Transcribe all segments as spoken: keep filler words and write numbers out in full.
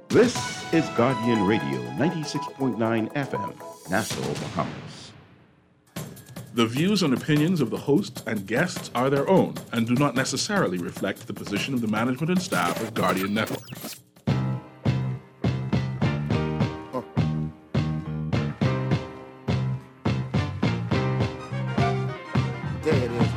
This is Guardian Radio, ninety-six point nine F M, Nassau, Bahamas. The views and opinions of the hosts and guests are their own and do not necessarily reflect the position of the management and staff of Guardian Network. There it is.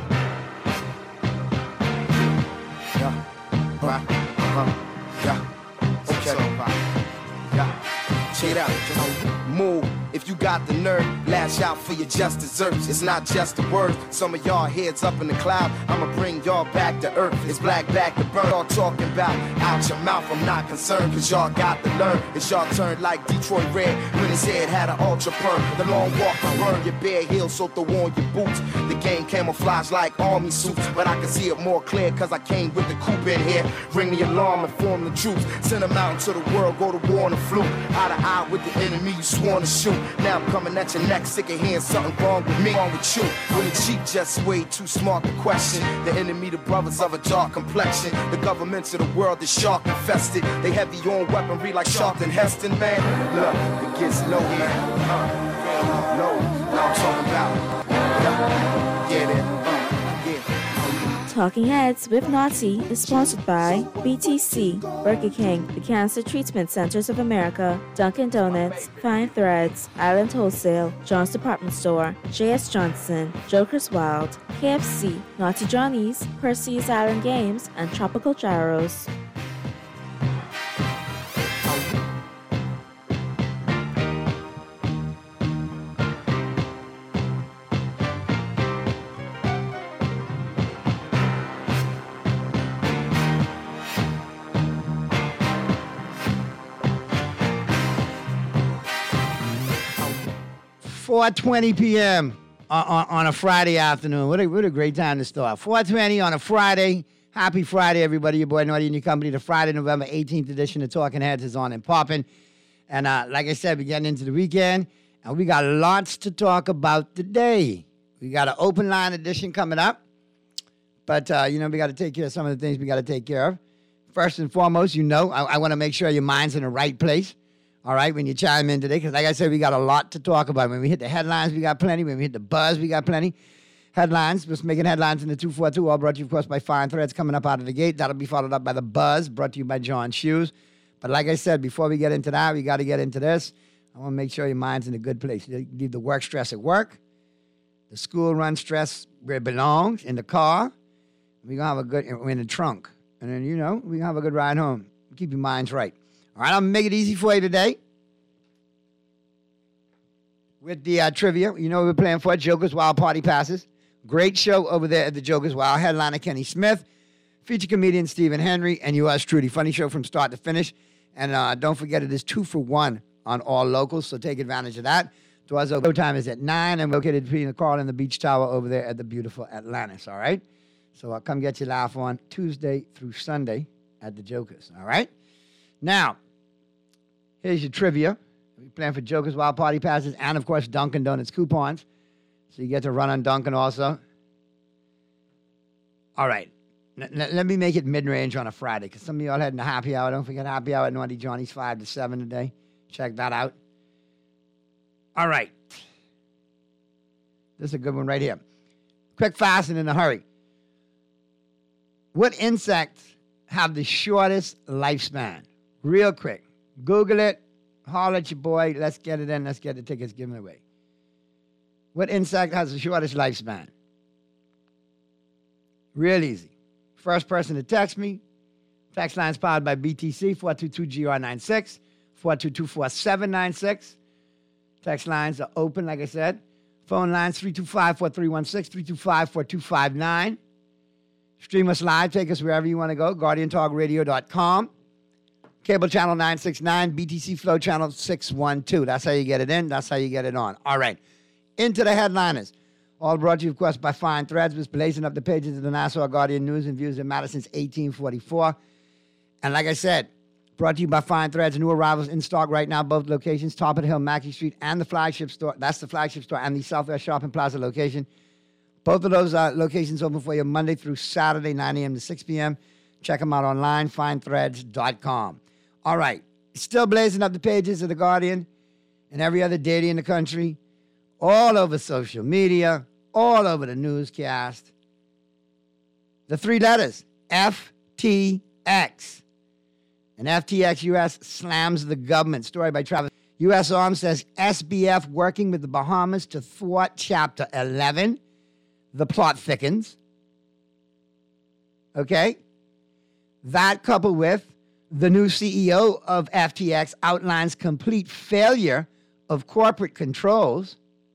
Yeah. Right. Uh-huh. Yeah. Okay. Yeah. Check it out. Just move. If you got the nerve, lash out for your just desserts. It's not just a word. Some of y'all heads up in the cloud. I'ma bring y'all back to earth. It's black back to burn. Y'all talking about out your mouth. I'm not concerned, cause y'all got to learn. It's y'all turn like Detroit Red when his head had an ultra perm. The long walk to burn your bare heels, so throw on your boots. The game camouflage like army suits, but I can see it more clear cause I came with the coupe in here. Ring the alarm and form the troops. Send them out into the world, go to war on the fluke. Eye to eye with the enemy you sworn to shoot. Now I'm coming at your neck, sick of hearing something wrong with me, wrong with you. When the cheap just way too smart to question. The enemy, the brothers of a dark complexion. The governments of the world is shark infested. They heavy on weaponry like Charlton Heston, man. Look, it gets low, man. Uh, low, now I'm talking about. Yeah, yeah, that, uh, yeah. Talking Heads with Naughty is sponsored by B T C, Burger King, the Cancer Treatment Centers of America, Dunkin' Donuts, Fine Threads, Island Wholesale, John's Department Store, J S Johnson, Joker's Wild, K F C, Naughty Johnny's, Percy's Island Games, and Tropical Gyros. four twenty p.m. On, on, on a Friday afternoon. What a, what a great time to start. four twenty on a Friday. Happy Friday, everybody. Your boy Naughty and your company. The Friday, November eighteenth edition of Talking Heads is on and popping. And uh, like I said, we're getting into the weekend, and we got lots to talk about today. We got an open line edition coming up. But, uh, you know, we got to take care of some of the things we got to take care of. First and foremost, you know, I, I want to make sure your mind's in the right place. All right, when you chime in today, because like I said, we got a lot to talk about. When we hit the headlines, we got plenty. When we hit the buzz, we got plenty. Headlines, just making headlines in the two forty-two, all brought to you, of course, by Fine Threads coming up out of the gate. That'll be followed up by the buzz, brought to you by John Shoes. But like I said, before we get into that, we got to get into this. I want to make sure your mind's in a good place. You leave the work stress at work, the school run stress where it belongs, in the car. We're going to have a good, in the trunk. And then, you know, we're going to have a good ride home. Keep your minds right. All right, I'm going to make it easy for you today. With the uh, trivia, you know we're playing for Joker's Wild Party Passes. Great show over there at the Joker's Wild. Headliner Kenny Smith, feature comedian Stephen Henry, and yours truly. Funny show from start to finish. And uh, don't forget, it is two for one on all locals, so take advantage of that. Doors open. Time is at nine, and we're located between the Carl and the Beach Tower over there at the beautiful Atlantis, all right? So I'll come get your laugh on Tuesday through Sunday at the Joker's, all right? Now, here's your trivia. We plan for Joker's Wild Party Passes and, of course, Dunkin' Donuts coupons. So you get to run on Dunkin' also. All right. N- n- let me make it mid-range on a Friday, because some of y'all heading to happy hour. Don't forget happy hour at Naughty Johnny's five to seven today. Check that out. All right. This is a good one right here. Quick, fast, and in a hurry. What insects have the shortest lifespan? Real quick. Google it. Holler at your boy. Let's get it in. Let's get the tickets given away. What insect has the shortest lifespan? Real easy. First person to text me. Text line's powered by B T C, four two two G R nine six, four two two, four seven nine six. Text lines are open, like I said. Phone lines, three two five, four three one six, three two five, four two five nine. Stream us live. Take us wherever you want to go. guardian talk radio dot com. Cable channel nine sixty-nine, B T C Flow channel six one two. That's how you get it in. That's how you get it on. All right. Into the headliners. All brought to you, of course, by Fine Threads, was blazing up the pages of the Nassau Guardian News and Views in Madison's eighteen forty-four. And like I said, brought to you by Fine Threads. New arrivals in stock right now, both locations, Top of the Hill, Mackey Street, and the flagship store. That's the flagship store and the Southwest Shopping Plaza location. Both of those uh, locations open for you Monday through Saturday, nine a.m. to six p.m. Check them out online, fine threads dot com. All right. still blazing up the pages of The Guardian and every other daily in the country, all over social media, all over the newscast. The three letters, F T X. And F T X U S slams the government. Story by Travis. U S Arms says S B F working with the Bahamas to thwart Chapter eleven. The plot thickens. Okay? That coupled with the new C E O of F T X outlines complete failure of corporate controls.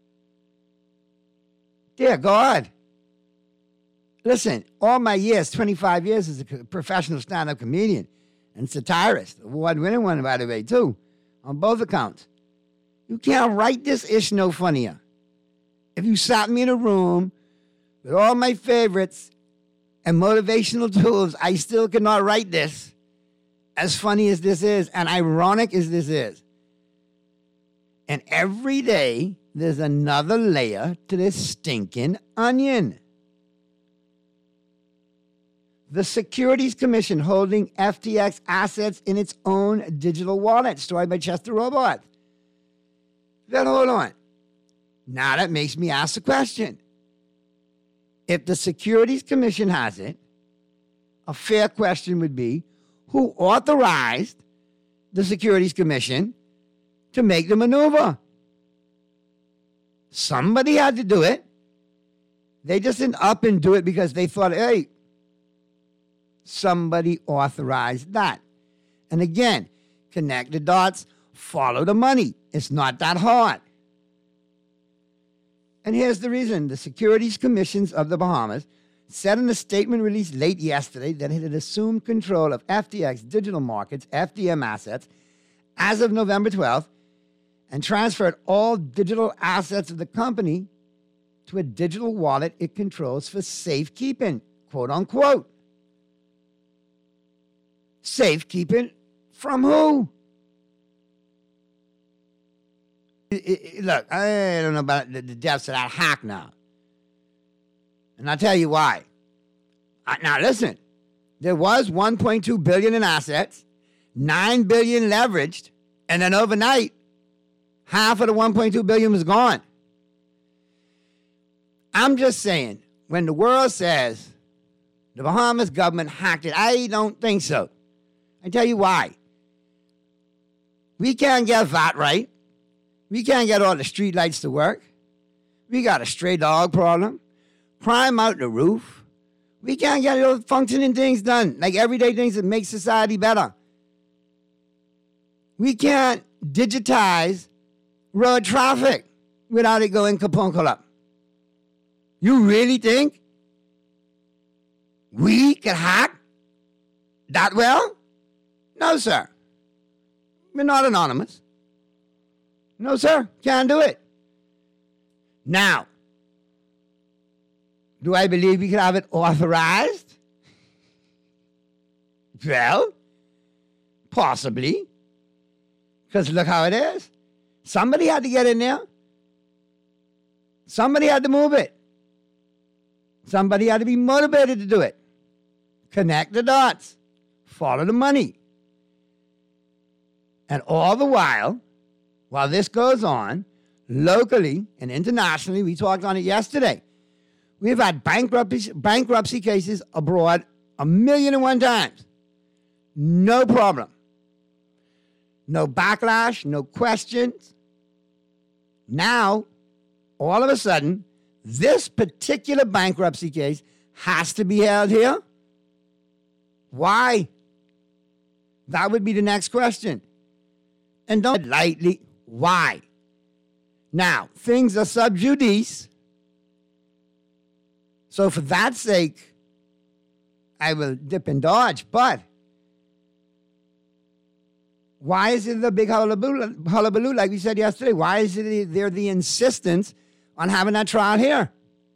Dear God. Listen, all my years, twenty-five years as a professional stand-up comedian and satirist, award-winning one, by the way, too, on both accounts. You can't write this ish no funnier. If you sat me in a room with all my favorites and motivational tools, I still cannot write this as funny as this is and ironic as this is. And every day, there's another layer to this stinking onion. The Securities Commission holding F T X assets in its own digital wallet. Story by Chester Robart. Then hold on. Now that makes me ask the question. If the Securities Commission has it, a fair question would be, who authorized the Securities Commission to make the maneuver? Somebody had to do it. They just didn't up and do it because they thought, hey, somebody authorized that. And again, connect the dots, follow the money. It's not that hard. And here's the reason. The Securities Commissions of the Bahamas said in a statement released late yesterday that it had assumed control of F T X Digital Markets, F D M assets, as of November twelfth, and transferred all digital assets of the company to a digital wallet it controls for safekeeping, quote unquote. Safekeeping from who? It, it, look, I don't know about the, the depths of that hack now. And I'll tell you why. Uh, now listen, there was one point two billion dollars in assets, nine billion dollars leveraged, and then overnight, half of the one point two billion dollars was gone. I'm just saying, when the world says the Bahamas government hacked it, I don't think so. I tell you why. We can't get V A T right. We can't get all the street lights to work. We got a stray dog problem. Crime out the roof. We can't get those functioning things done, like everyday things that make society better. We can't digitize road traffic without it going kapunkalap. You really think we can hack that well? No, sir. We're not anonymous. No, sir. Can't do it. Now, do I believe we could have it authorized? Well, possibly. Because look how it is. Somebody had to get in there. Somebody had to move it. Somebody had to be motivated to do it. Connect the dots. Follow the money. And all the while, while this goes on, locally and internationally, we talked on it yesterday, we've had bankruptcy, bankruptcy cases abroad a million and one times. No problem. No backlash, no questions. Now, all of a sudden, this particular bankruptcy case has to be held here. Why? That would be the next question. And don't lightly, why? Now, things are sub judice. So for that sake, I will dip and dodge. But why is it the big hullabaloo, hullabaloo like we said yesterday? Why is it there the insistence on having that trial here?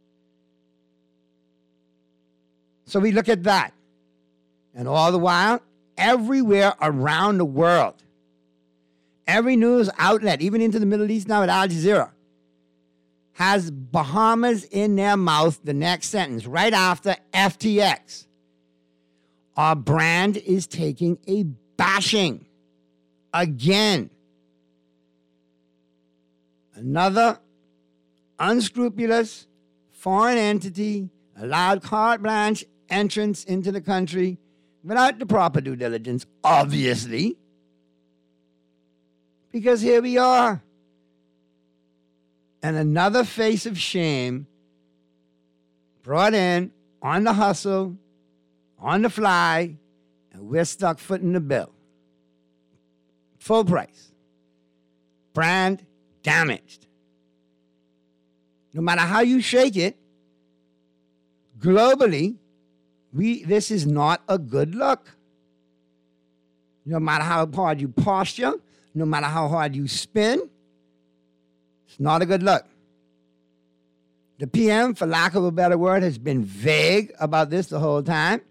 So we look at that. And all the while, everywhere around the world, every news outlet, even into the Middle East now at Al Jazeera, has Bahamas in their mouth the next sentence, right after F T X. Our brand is taking a bashing. again. Another unscrupulous foreign entity allowed carte blanche entrance into the country without the proper due diligence, obviously. Because here we are. And another face of shame brought in on the hustle, on the fly, and we're stuck footing the bill. Full price. Brand damaged. No matter how you shake it, globally, we this is not a good look. No matter how hard you posture, no matter how hard you spin, it's not a good look. The P M, for lack of a better word, has been vague about this the whole time.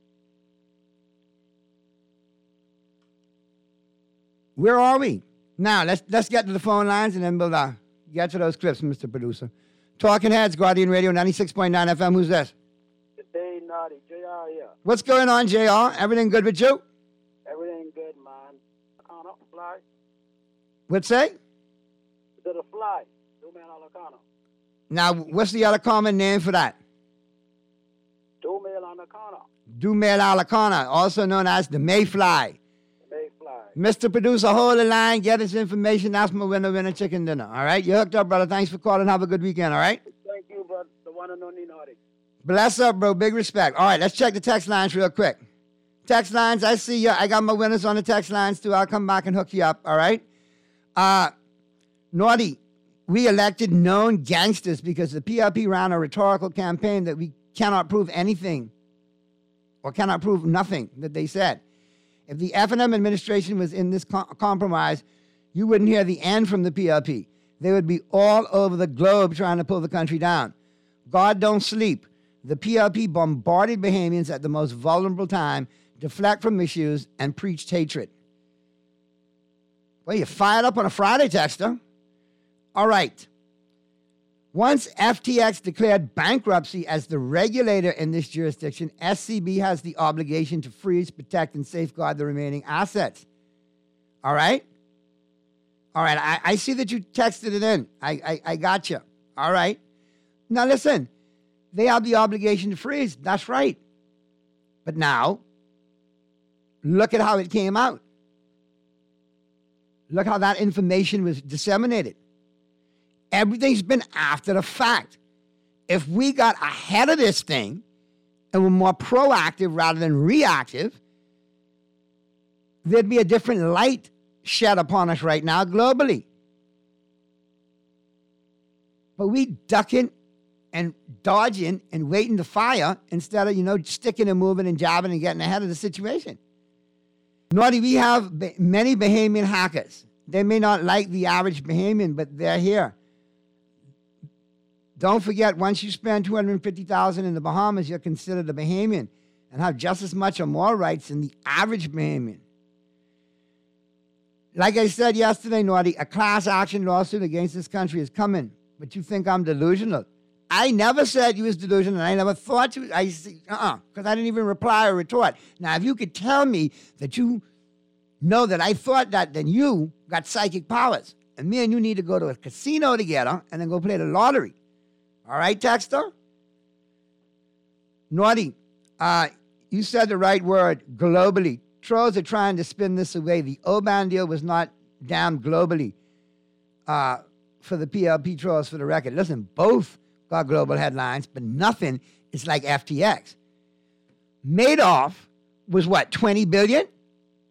Where are we? Now, let's let's get to the phone lines and then we'll uh, get to those clips, Mister Producer. Talking Heads, Guardian Radio, ninety-six point nine F M. Who's this? Hey, Naughty, J R here. What's going on, J R? Everything good with you? Everything good, man. Alacano, fly. What's say? Is it a fly? Two man Alacano. Now, what's the other common name for that? Two male Alacano. Dumel alacana, also known as the mayfly. Mayfly. Mister Producer, hold the line, get us information, ask my winner, winner chicken dinner. All right? You hooked up, brother. Thanks for calling. Have a good weekend, all right? Thank you, bro. The one and only Naughty. Bless up, bro. Big respect. All right, let's check the text lines real quick. Text lines, I see you. I got my winners on the text lines, too. I'll come back and hook you up, all right? Uh, Naughty, we elected known gangsters because the P R P ran a rhetorical campaign that we cannot prove anything or cannot prove nothing that they said. If the F and M administration was in this com- compromise, you wouldn't hear the end from the P R P. They would be all over the globe trying to pull the country down. God don't sleep. The P R P bombarded Bahamians at the most vulnerable time, deflect from issues, and preached hatred. Well, you're fired up on a Friday, Texter. All right. Once F T X declared bankruptcy as the regulator in this jurisdiction, S C B has the obligation to freeze, protect, and safeguard the remaining assets. All right? All right, I, I see that you texted it in. I, I, I got you. All right. Now, listen, they have the obligation to freeze. That's right. But now, look at how it came out. Look how that information was disseminated. Everything's been after the fact. If we got ahead of this thing and were more proactive rather than reactive, there'd be a different light shed upon us right now globally. But we ducking and dodging and waiting to fire instead of, you know, sticking and moving and jabbing and getting ahead of the situation. Naughty, we have many Bahamian hackers. They may not like the average Bahamian, but they're here. Don't forget, once you spend two hundred fifty thousand dollars in the Bahamas, you're considered a Bahamian and have just as much or more rights than the average Bahamian. Like I said yesterday, Naughty, a class action lawsuit against this country is coming, but you think I'm delusional. I never said you was delusional, and I never thought you, I uh-uh, because I didn't even reply or retort. Now, if you could tell me that you know that I thought that, then you got psychic powers, and me and you need to go to a casino together and then go play the lottery. All right, Texter? Naughty, uh, you said the right word, globally. Trolls are trying to spin this away. The O-Ban deal was not damned globally uh, for the P L P trolls, for the record. Listen, both got global headlines, but nothing is like F T X. Madoff was what, twenty billion dollars?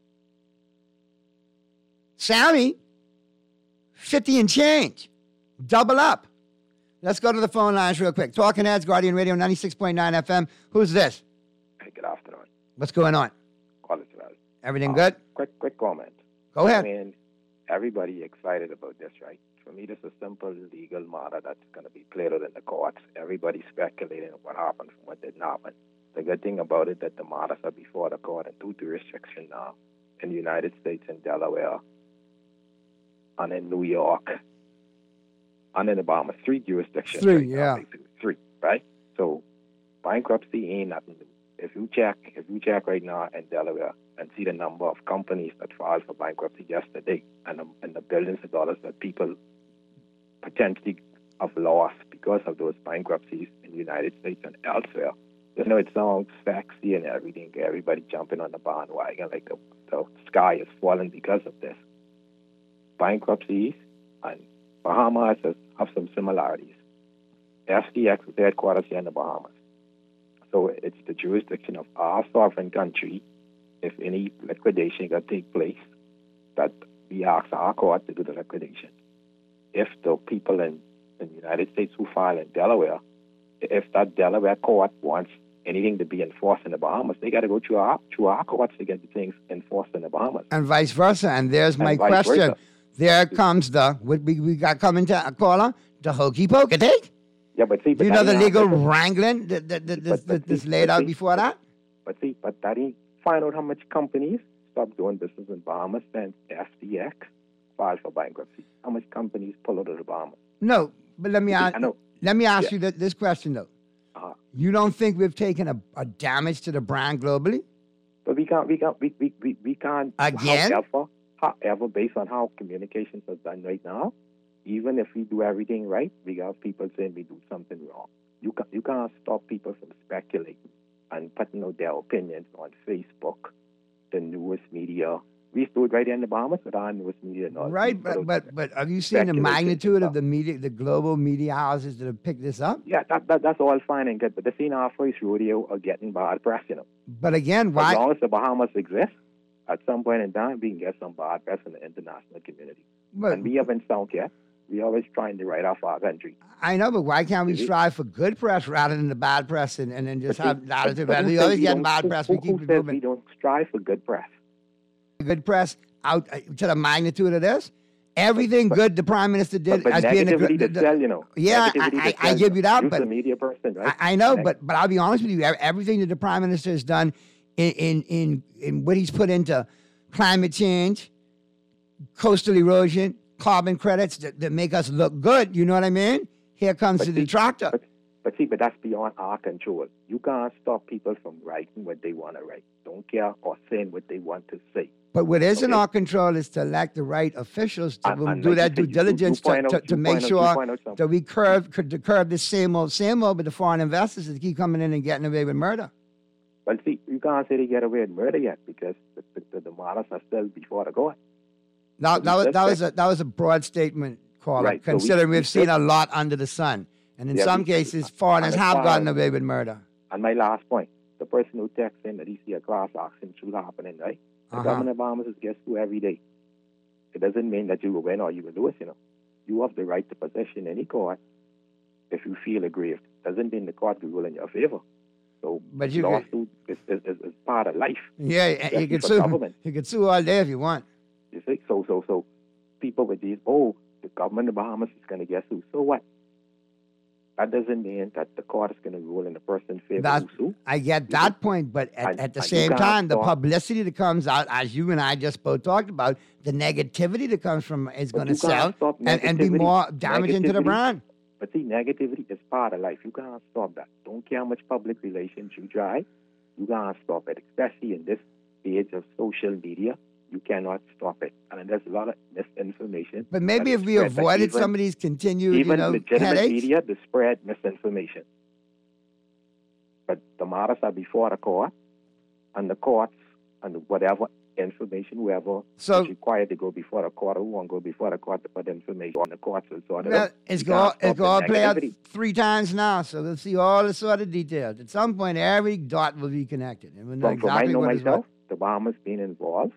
Sammy, fifty and change. Double up. Let's go to the phone lines real quick. Talking Heads, Guardian Radio, ninety-six point nine F M. Who's this? Hey, good afternoon. What's going on? Quality well. Everything uh, good? Quick, quick comment. Go ahead. I mean, everybody excited about this, right? For me, this is a simple legal matter that's going to be played out in the courts. Everybody's speculating what happened from what didn't happen. The good thing about it that the matters are before the court in two jurisdictions now, in the United States, in Delaware, and in New York, and in the Bahamas. Three jurisdictions. Three, right yeah. now, basically. Three, right? So bankruptcy ain't nothing new. If you check, if you check right now in Delaware, and see the number of companies that filed for bankruptcy yesterday, and the, and the billions of dollars that people potentially have lost because of those bankruptcies in the United States and elsewhere. You know, it sounds sexy and everything, everybody jumping on the bandwagon like the, the sky is falling because of this. Bankruptcies and Bahamas has, have some similarities. F T X is headquarters here in the Bahamas. So it's the jurisdiction of our sovereign country. If any liquidation can take place, that we ask our court to do the liquidation. If the people in, in the United States who file in Delaware, if that Delaware court wants anything to be enforced in the Bahamas, they got to go through our, through our courts to get the things enforced in the Bahamas. And vice versa. And there's And my vice question. versa. There comes the, what we, we got coming to a caller, the hokey pokey take. Yeah, but see, Do but you that know the ain't legal our- wrangling that, that, that, But- that's, but that's see- laid but out see- before that? But see, but that ain't find out how much companies stop doing business in Bahamas since F T X filed for bankruptcy. How much companies pull out of the Bahamas? No, but let me I ask, know. let me ask Yeah. you th- this question, though. Uh-huh. You don't think we've taken a, a damage to the brand globally? But we can't, we can't, we, we, we, we can't. Again? However, however, based on how communications are done right now, even if we do everything right, we got people saying we do something wrong. You can't, you can't stop people from speculating and putting out their opinions on Facebook, the newest media. We stood right in the Bahamas with our newest media. And all. Right, We put but, out but but have you seen the speculation magnitude of stuff. the media, the global media houses that have picked this up? Yeah, that, that that's all fine and good, but this ain't our first rodeo of getting bad press, you know. But again, As why? long as the Bahamas exist, at some point in time, we can get some bad press in the international community. But And we haven't sunk yet. We always trying to write off our country. I know, but why can't we Mhm. strive for good press rather than the bad press and, and then just But have see, latitude? but who We says always we get don't- bad who- press. Who, We keep who it says moving. we don't strive for good press? Good press out uh, to the magnitude of this. Everything But- good the prime minister did But, but as being a negativity good. to the- sell, you know. Yeah, Negativity I- to I- I sell, give you that, You're but- a media person, right? I, I know, Neg- but but I'll be honest with you. e- Everything that the prime minister has done in in in, in what he's put into climate change, coastal erosion, carbon credits that, that make us look good. You know what I mean? Here comes But the see- detractor. But, but see, but that's beyond our control. You can't stop people from writing what they want to write. Don't care or saying what they want to say. But what is in Okay. our control is to elect the right officials to And- and do like that you due said, you- you- you diligence to, point out- to, to you make point out- you sure point out something. that we curb could to curb this same old same old with the foreign investors that keep coming in and getting away with murder. Well, see, you can't say they get away with murder yet because the, the, the, the matters are still before the court. Now, So that was that's that was right. a that was a broad statement, caller. Right, so we- Considering we we've seen still- a lot under the sun, and in Yeah, some we- cases, foreigners and as have far gotten as- away with murder. And my last point, the person who texts in that he see a class action should happening, right? The Uh-huh. government of Bahamas is guess who every day. It doesn't mean that you will win or you will lose, you know. You have the right to possession any court if you feel aggrieved. Doesn't mean the court will rule in your favor. So But you- lawsuit is, is, is, is part of life. Yeah, you Especially can for sue. government. You can sue all day if you want. You see? So so so people with these, oh, the government of Bahamas is gonna guess who. So what? That doesn't mean that the court is gonna rule in the person's favor That, who sue. I get that point, but at, And- at the and you same can't time, the stop- publicity that comes out, as you and I just both talked about, the negativity that comes from is But going to you can't sell stop and, and be negativity. more damaging to the Negativity. brand. But see, negativity is part of life. You can't stop that. Don't care how much public relations you try. You can't stop it, especially in this age of social media. You cannot stop it. And there's a lot of misinformation. But maybe that if is we spread. Like avoided even, some of these continued, even you know, legitimate headaches. media, they spread misinformation. But the matters are before the court, and the courts and whatever information, whoever So- is required to go before the court, who won't go before the court to put information on the courts will sort it Well, out. it's You going can't it's stop the going to play out negativity. three times now, so we'll see all the sort of details. At some point, every dot will be connected, and we'll know From, from I exactly know what is myself, what. the Bahamas being involved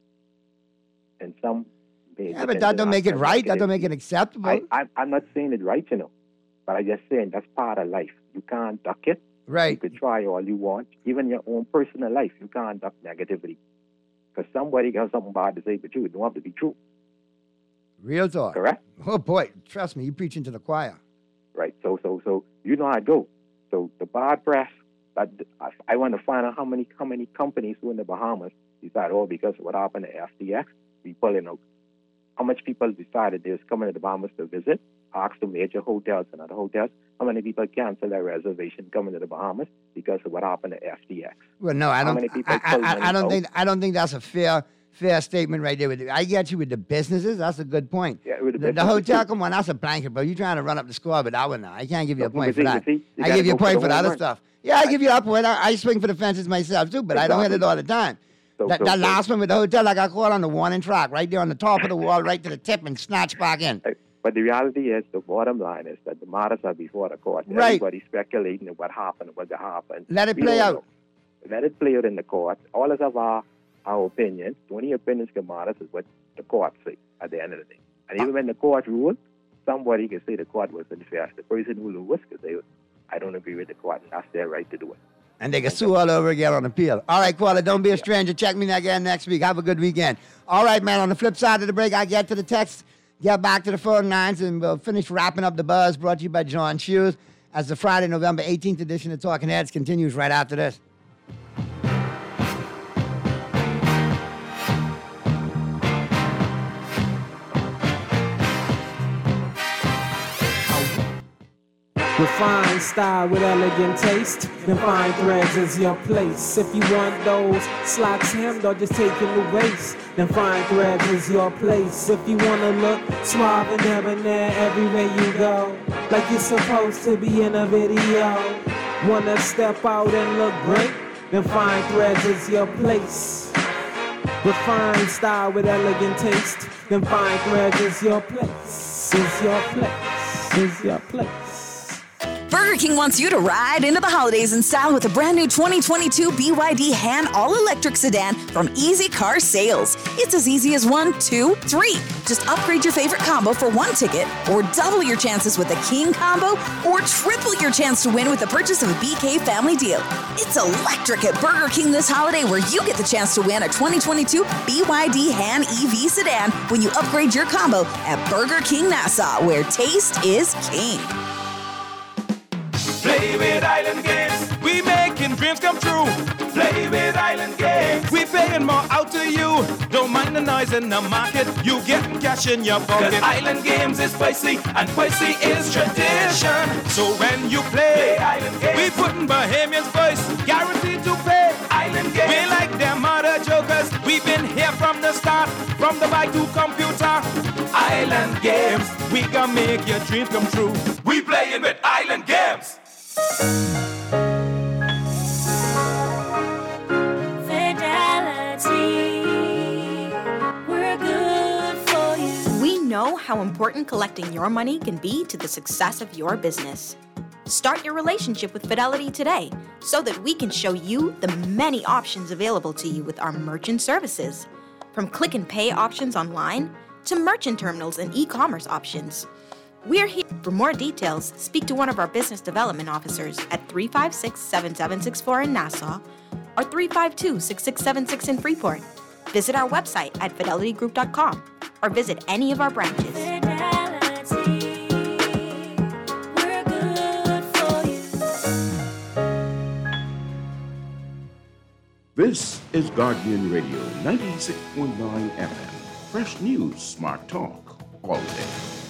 in some major Yeah, but that don't make it international right. That don't make activity. it acceptable. I, I, I'm not saying it right, you know, but I'm just saying that's part of life. You can't duck it. You right. could try all you want. Even your own personal life, you can't duck negativity. Because somebody got something bad to say but you. It don't have to be true. Real talk. Correct? Oh boy, trust me, you preaching to the choir. Right. So, so, so you know how it go. So the bad press. That I, I want to find out how many how many companies who in the Bahamas decide, oh, because of what happened to F T X, we pulling out. How much people decided they was coming to the Bahamas to visit, ask the major hotels and other hotels, How many people cancel their reservation coming to the Bahamas because of what happened to F T X? Well, no, I How don't. many people I, pull I, I, money I don't out? think. I don't think that's a fair fair statement right there. With the, I get you with the businesses. That's a good point. Yeah, with the the, the businesses, hotel, too. come on, that's a blanket, bro. You trying to run up the score, but that one, no. I can't give you a No, point but for see, that. you see, you I gotta give you a go for point the for the home other run. stuff. Yeah, I give you a point. I, I swing for the fences myself too, but I don't hit it Exactly. all the time. So- that so- that so- last one with the hotel, like I caught on the warning track, right there on the top of the wall, right to the tip, and snatch back in. But the reality is, the bottom line is that the matters are before the court. Right. Everybody's speculating what happened, what happened. Let it We play don't out. know. Let it play out in the court. All of us have our, our opinions. The only opinions can matter is what the court say at the end of the day. And even when the court rules, somebody can say the court was unfair. The person who loses can say, I don't agree with the court, and that's their right to do it. And they can sue all over again on appeal. All right, Koala, don't be a stranger. Check me again next week. Have a good weekend. All right, man, on the flip side of the break, I get to the text, get back to the phone lines, and we'll finish wrapping up the buzz brought to you by John Shoes as the Friday, November eighteenth edition of Talking Heads continues right after this. Refined style with elegant taste. Then fine threads is your place. If you want those slacks hemmed or just taking the waist, then fine threads is your place. If you wanna look suave and debonair everywhere you go, like you're supposed to be in a video, wanna step out and look great, then fine threads is your place. Refined style with elegant taste. Then fine threads is your place. Is your place. Is your place. Burger King wants you to ride into the holidays in style with a brand new twenty twenty-two B Y D Han all-electric sedan from Easy Car Sales. It's as easy as one, two, three. Just upgrade your favorite combo for one ticket, or double your chances with a King combo, or triple your chance to win with the purchase of a B K family deal. It's electric at Burger King this holiday, where you get the chance to win a twenty twenty-two B Y D Han E V sedan when you upgrade your combo at Burger King Nassau, where taste is king. Play with Island Games. We making dreams come true. Play with Island Games. We paying more out to you. Don't mind the noise in the market. You getting cash in your pocket. 'Cause Island Games is spicy and spicy is tradition. So when you play, play Island Games, we putting Bahamians first. Guaranteed to pay. Island Games. We like them other jokers. We've been here from the start. From the bike to computer. Island Games. We gonna make your dreams come true. We playing with Island Games. Fidelity, we're good for you. We know how important collecting your money can be to the success of your business. Start your relationship with Fidelity today so that we can show you the many options available to you with our merchant services. From click and pay options online to merchant terminals and e-commerce options. We're here. For more details, speak to one of our business development officers at three five six, seven seven six four in Nassau or three five two, six six seven six in Freeport. Visit our website at fidelity group dot com or visit any of our branches. Fidelity, we're good for you. This is Guardian Radio ninety-six point nine F M. Fresh news, smart talk, all day.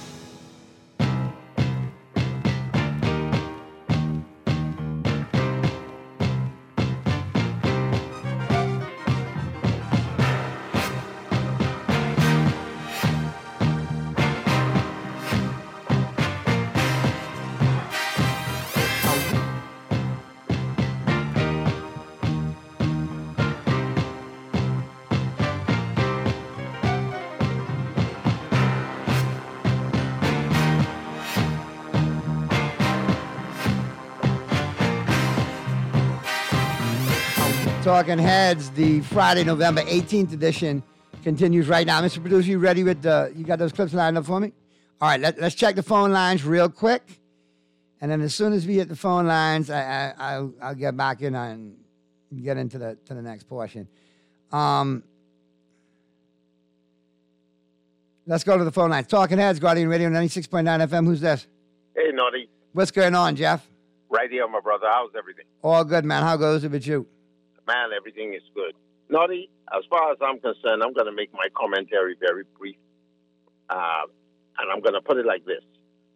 Talking Heads, the Friday, November eighteenth edition continues right now. Mister Producer, you ready with the, you got those clips lined up for me? All right, let, let's check the phone lines real quick. And then as soon as we hit the phone lines, I, I, I'll, I'll get back in and get into the to the next portion. Um, let's go to the phone lines. Talking Heads, Guardian Radio ninety-six point nine F M. Who's this? Hey, Naughty. What's going on, Jeff? Right here, my brother. How's everything? All good, man. How goes it with you? Man, everything is good. Naughty, as far as I'm concerned, I'm going to make my commentary very brief. Uh, and I'm going to put it like this.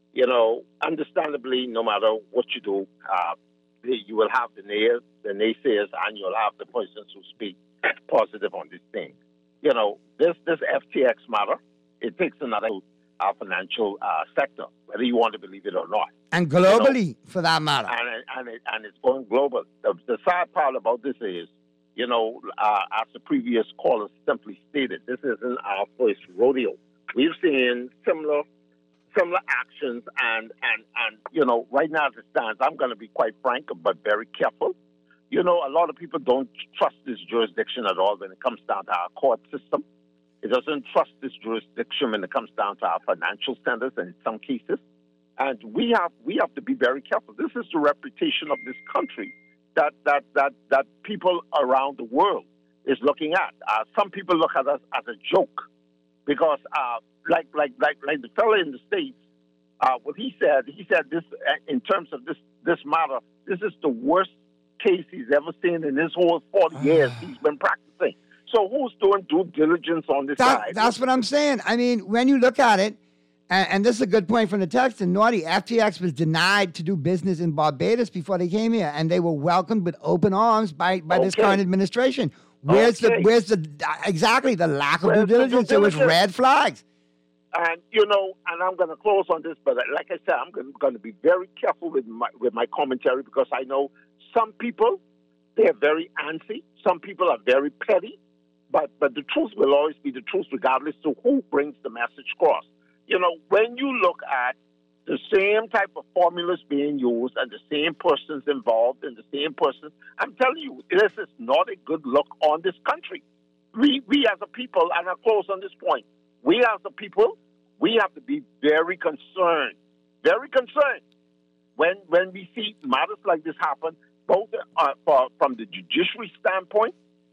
You know, understandably, no matter what you do, uh, you will have the nays, the naysayers, and you'll have the persons who speak positive on this thing. You know, this this F T X matter, it takes another uh, financial uh, sector, whether you want to believe it or not. And globally, you know, for that matter. And it, and it, and it's going global. The, the sad part about this is, you know, uh, as the previous caller simply stated, this isn't our first rodeo. We've seen similar similar actions, and, and, and you know, right now as it stands, I'm going to be quite frank, but very careful. You know, a lot of people don't trust this jurisdiction at all when it comes down to our court system. It doesn't trust this jurisdiction when it comes down to our financial centers in some cases. And we have we have to be very careful. This is the reputation of this country that that that, that people around the world is looking at. Uh, some people look at us as a joke because uh, like like like like the fellow in the States, uh, what he said, he said this uh, in terms of this this matter, this is the worst case he's ever seen in his whole forty years he's been practicing. So who's doing due diligence on this That, side? that's what I'm saying. I mean, when you look at it, and, and this is a good point from the text, and Naughty, F T X was denied to do business in Barbados before they came here, and they were welcomed with open arms by, by this Okay. current administration. Where's Okay. the where's the exactly the lack of Where's due the due diligence? There was diligence? red flags. And, you know, and I'm going to close on this, but like I said, I'm going to be very careful with my, with my commentary because I know some people, they're very antsy. Some people are very petty. But but the truth will always be the truth regardless of who brings the message across. You know, when you look at the same type of formulas being used and the same persons involved and the same persons, I'm telling you, this is not a good look on this country. We, we as a people, and I'll close on this point, we as a people, we have to be very concerned, very concerned when when we see matters like this happen, both uh, for, from the judiciary standpoint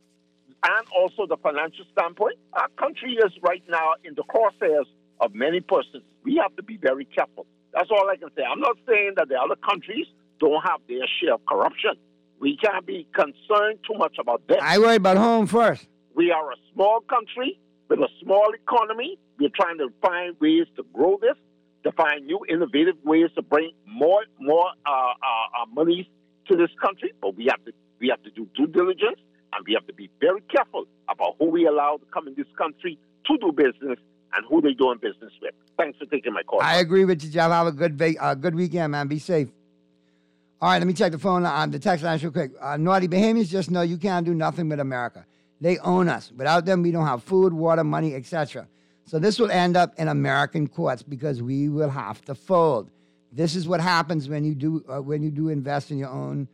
and also the financial standpoint. Our country is right now in the crosshairs of many persons. We have to be very careful. That's all I can say. I'm not saying that the other countries don't have their share of corruption. We can't be concerned too much about this. I worry about home first. We are a small country with a small economy. We're trying to find ways to grow this, to find new innovative ways to bring more more uh, uh, uh, monies to this country. But we have to we have to do due diligence, and we have to be very careful about who we allow to come in this country to do business and who they're doing business with. Thanks for taking my call. I agree with you, Jeff. Have a good va- uh, good weekend, man. Be safe. All right, let me check the phone on the text line real quick. Uh, Naughty Bahamians, just know you can't do nothing with America. They own us. Without them, we don't have food, water, money, et cetera. So this will end up in American courts because we will have to fold. This is what happens when you do uh, when you do invest in your own,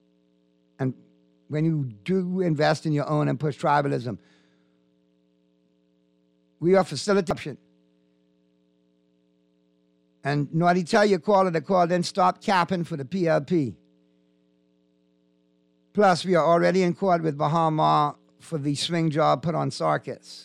and when you do invest in your own and push tribalism. We are facilitation. And Naughty, tell your caller to call, then stop capping for the P L P. Plus, we are already in court with Bahama for the swing job put on Sarkis.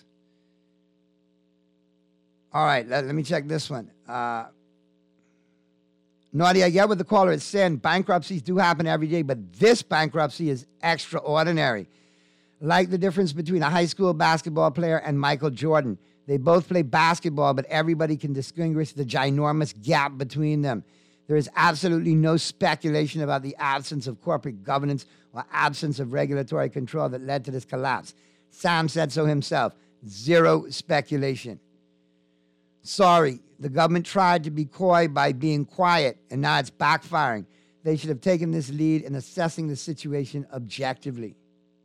All right, let, let me check this one. Uh, Naughty, I get what the caller is saying. Bankruptcies do happen every day, but this bankruptcy is extraordinary. Like the difference between a high school basketball player and Michael Jordan. They both play basketball, but everybody can distinguish the ginormous gap between them. There is absolutely no speculation about the absence of corporate governance or absence of regulatory control that led to this collapse. Sam said so himself. Zero speculation. Sorry, the government tried to be coy by being quiet, and now it's backfiring. They should have taken this lead in assessing the situation objectively.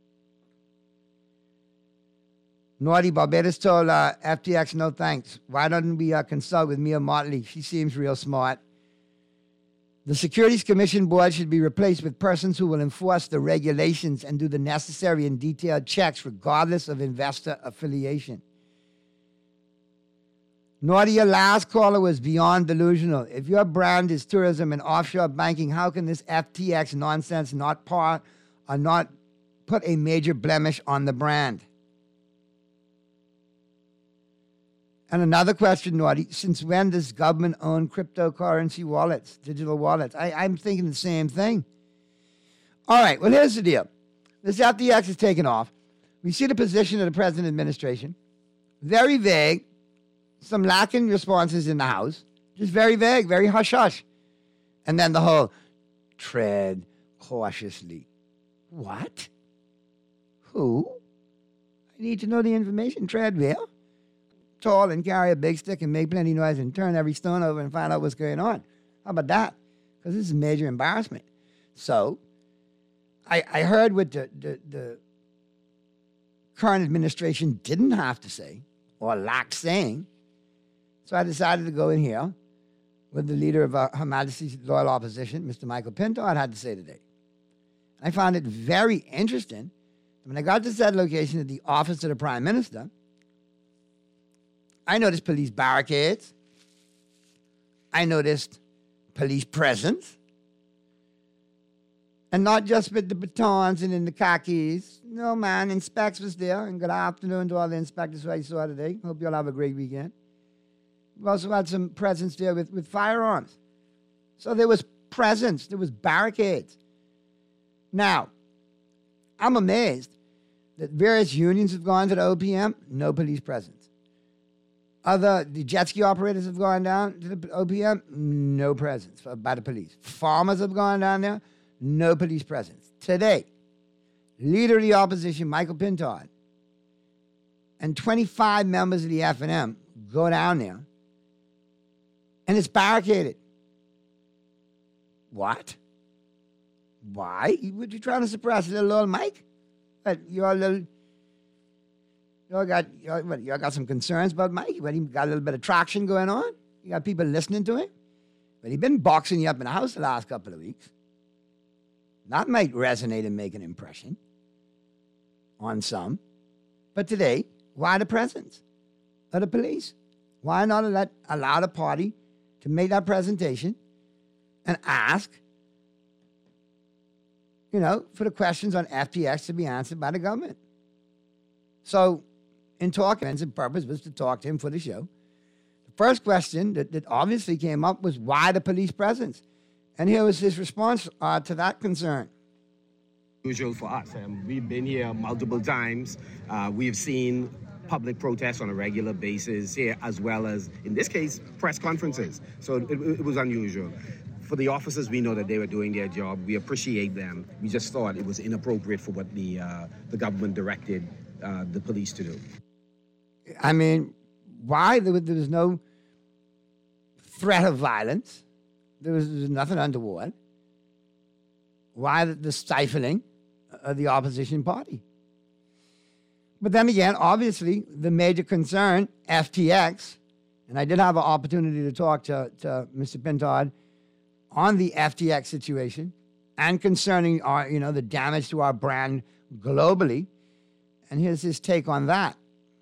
Naughty, Barbados told uh, F T X, no thanks. Why don't we uh, consult with Mia Motley? She seems real smart. The Securities Commission Board should be replaced with persons who will enforce the regulations and do the necessary and detailed checks regardless of investor affiliation. Naughty, your last caller was beyond delusional. If your brand is tourism and offshore banking, how can this F T X nonsense not part or not put a major blemish on the brand? And another question, Naughty, since when does government own cryptocurrency wallets, digital wallets? I, I'm thinking the same thing. All right, well, here's the deal. This F T X is taken off. We see the position of the present administration. Very vague. Some lacking responses in the House. Just very vague, very hush-hush. And then the whole tread cautiously. What? Who? I need to know the information. Tread where? Tall and carry a big stick and make plenty of noise and turn every stone over and find out what's going on. How about that? Because this is a major embarrassment. So, I, I heard what the, the, the current administration didn't have to say or lacked saying. So I decided to go in here with the leader of uh, Her Majesty's Loyal Opposition, Mister Michael Pinto, I had to say today. I found it very interesting. When I got to that location at the office of the Prime Minister, I noticed police barricades. I noticed police presence. And not just with the batons and in the khakis. No, man, Inspects was there. And good afternoon to all the inspectors who I saw today. Hope you all have a great weekend. We also had some presence there with, with firearms. So there was presence. There was barricades. Now, I'm amazed that various unions have gone to the O P M, no police presence. Other, the jet ski operators have gone down to the O P M, no presence by the police. Farmers have gone down there, no police presence. Today, leader of the opposition, Michael Pinto, and twenty-five members of the F N M go down there, and it's barricaded. What? Why? What you trying to suppress, little old Mike? But you're a little, you got, you what, you got some concerns about Mike? But he got a little bit of traction going on? You got people listening to him? But he's been boxing you up in the house the last couple of weeks. That might resonate and make an impression on some. But today, why the presence of the police? Why not let, allow the party to make that presentation and ask, you know, for the questions on F T X to be answered by the government? So, in talking, the purpose was to talk to him for the show. The first question that, that obviously came up was, why the police presence? And here was his response uh, to that concern. Usual for us. Um, we've been here multiple times. Uh, we've seen public protests on a regular basis here, as well as, in this case, press conferences. So it, it was unusual. For the officers, we know that they were doing their job. We appreciate them. We just thought it was inappropriate for what the uh, the government directed uh, the police to do. I mean, why? There was, there was no threat of violence. There was, there was nothing untoward. Why the, the stifling of the opposition party? But then again, obviously, the major concern, F T X, and I did have an opportunity to talk to, to Mister Pinto on the F T X situation and concerning our, you know, the damage to our brand globally. And here's his take on that.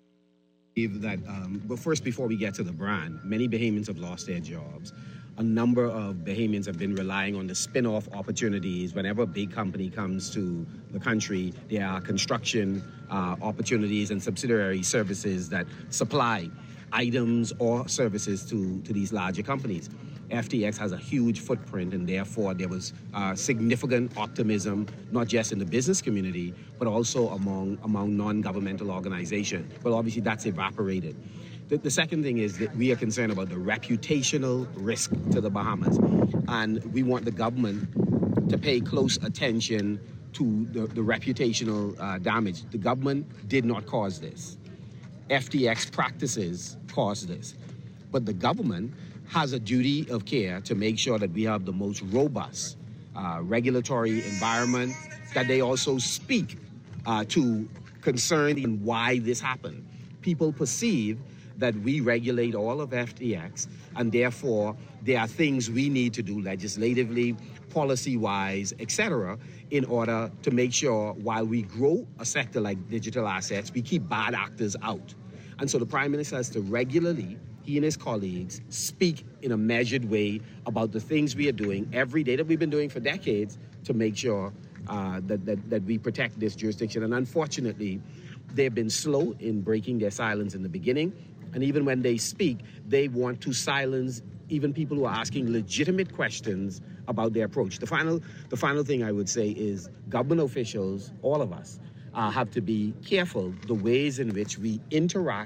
That, um, but first, before we get to the brand, many Bahamians have lost their jobs. A number of Bahamians have been relying on the spin-off opportunities. Whenever a big company comes to the country, there are construction uh, opportunities and subsidiary services that supply items or services to, to these larger companies. F T X has a huge footprint, and therefore there was uh, significant optimism, not just in the business community, but also among, among non-governmental organizations. But obviously that's evaporated. The, the second thing is that we are concerned about the reputational risk to the Bahamas, and we want the government to pay close attention to the, the reputational uh, damage. The government did not cause this. F T X practices caused this. But the government has a duty of care to make sure that we have the most robust uh, regulatory environment, that they also speak uh, to concern in why this happened. People perceive that we regulate all of F T X, and therefore there are things we need to do legislatively, policy-wise, et cetera, in order to make sure while we grow a sector like digital assets, we keep bad actors out. And so the Prime Minister has to regularly, he and his colleagues, speak in a measured way about the things we are doing every day that we've been doing for decades to make sure uh, that, that, that we protect this jurisdiction. And unfortunately, they've been slow in breaking their silence in the beginning. And even when they speak, they want to silence even people who are asking legitimate questions about their approach. The final, the final thing I would say is government officials, all of us, uh, have to be careful the ways in which we interact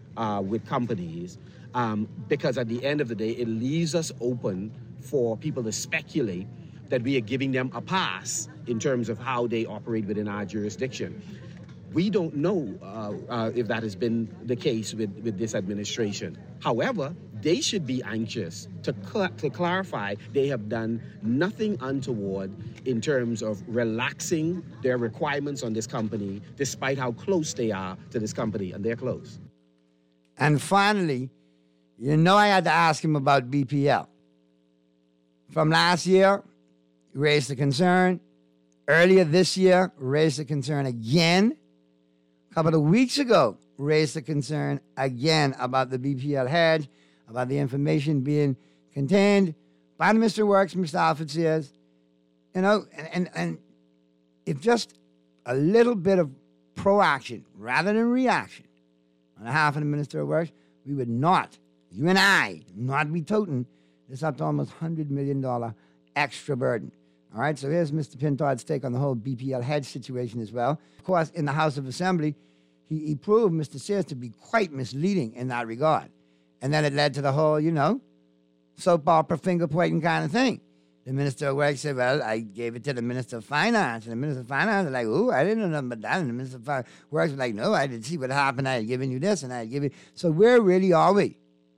uh, with companies, um, because at the end of the day, it leaves us open for people to speculate that we are giving them a pass in terms of how they operate within our jurisdiction. We don't know uh, uh, if that has been the case with, with this administration. However, they should be anxious to, cl- to clarify they have done nothing untoward in terms of relaxing their requirements on this company, despite how close they are to this company, and they're close. And finally, you know I had to ask him about B P L. From last year, he raised the concern. Earlier this year, raised the concern again. A couple of weeks ago, raised the concern again about the B P L hedge, about the information being contained by the Mister Works, Mister Alford says, you know, and, and, and if just a little bit of proaction rather than reaction on behalf of the Minister of Works, we would not, you and I, not be toting this up to almost one hundred million dollars extra burden. All right, so here's Mister Pinto's take on the whole B P L hedge situation as well. Of course, in the House of Assembly, he, he proved Mister Sears to be quite misleading in that regard. And then it led to the whole, you know, soap opera finger pointing kind of thing. The Minister of Works said, well, I gave it to the Minister of Finance. And the Minister of Finance was like, ooh, I didn't know nothing about that. And the Minister of Fi- Works was like, no, I didn't see what happened. I had given you this and I had given you. So where really are we?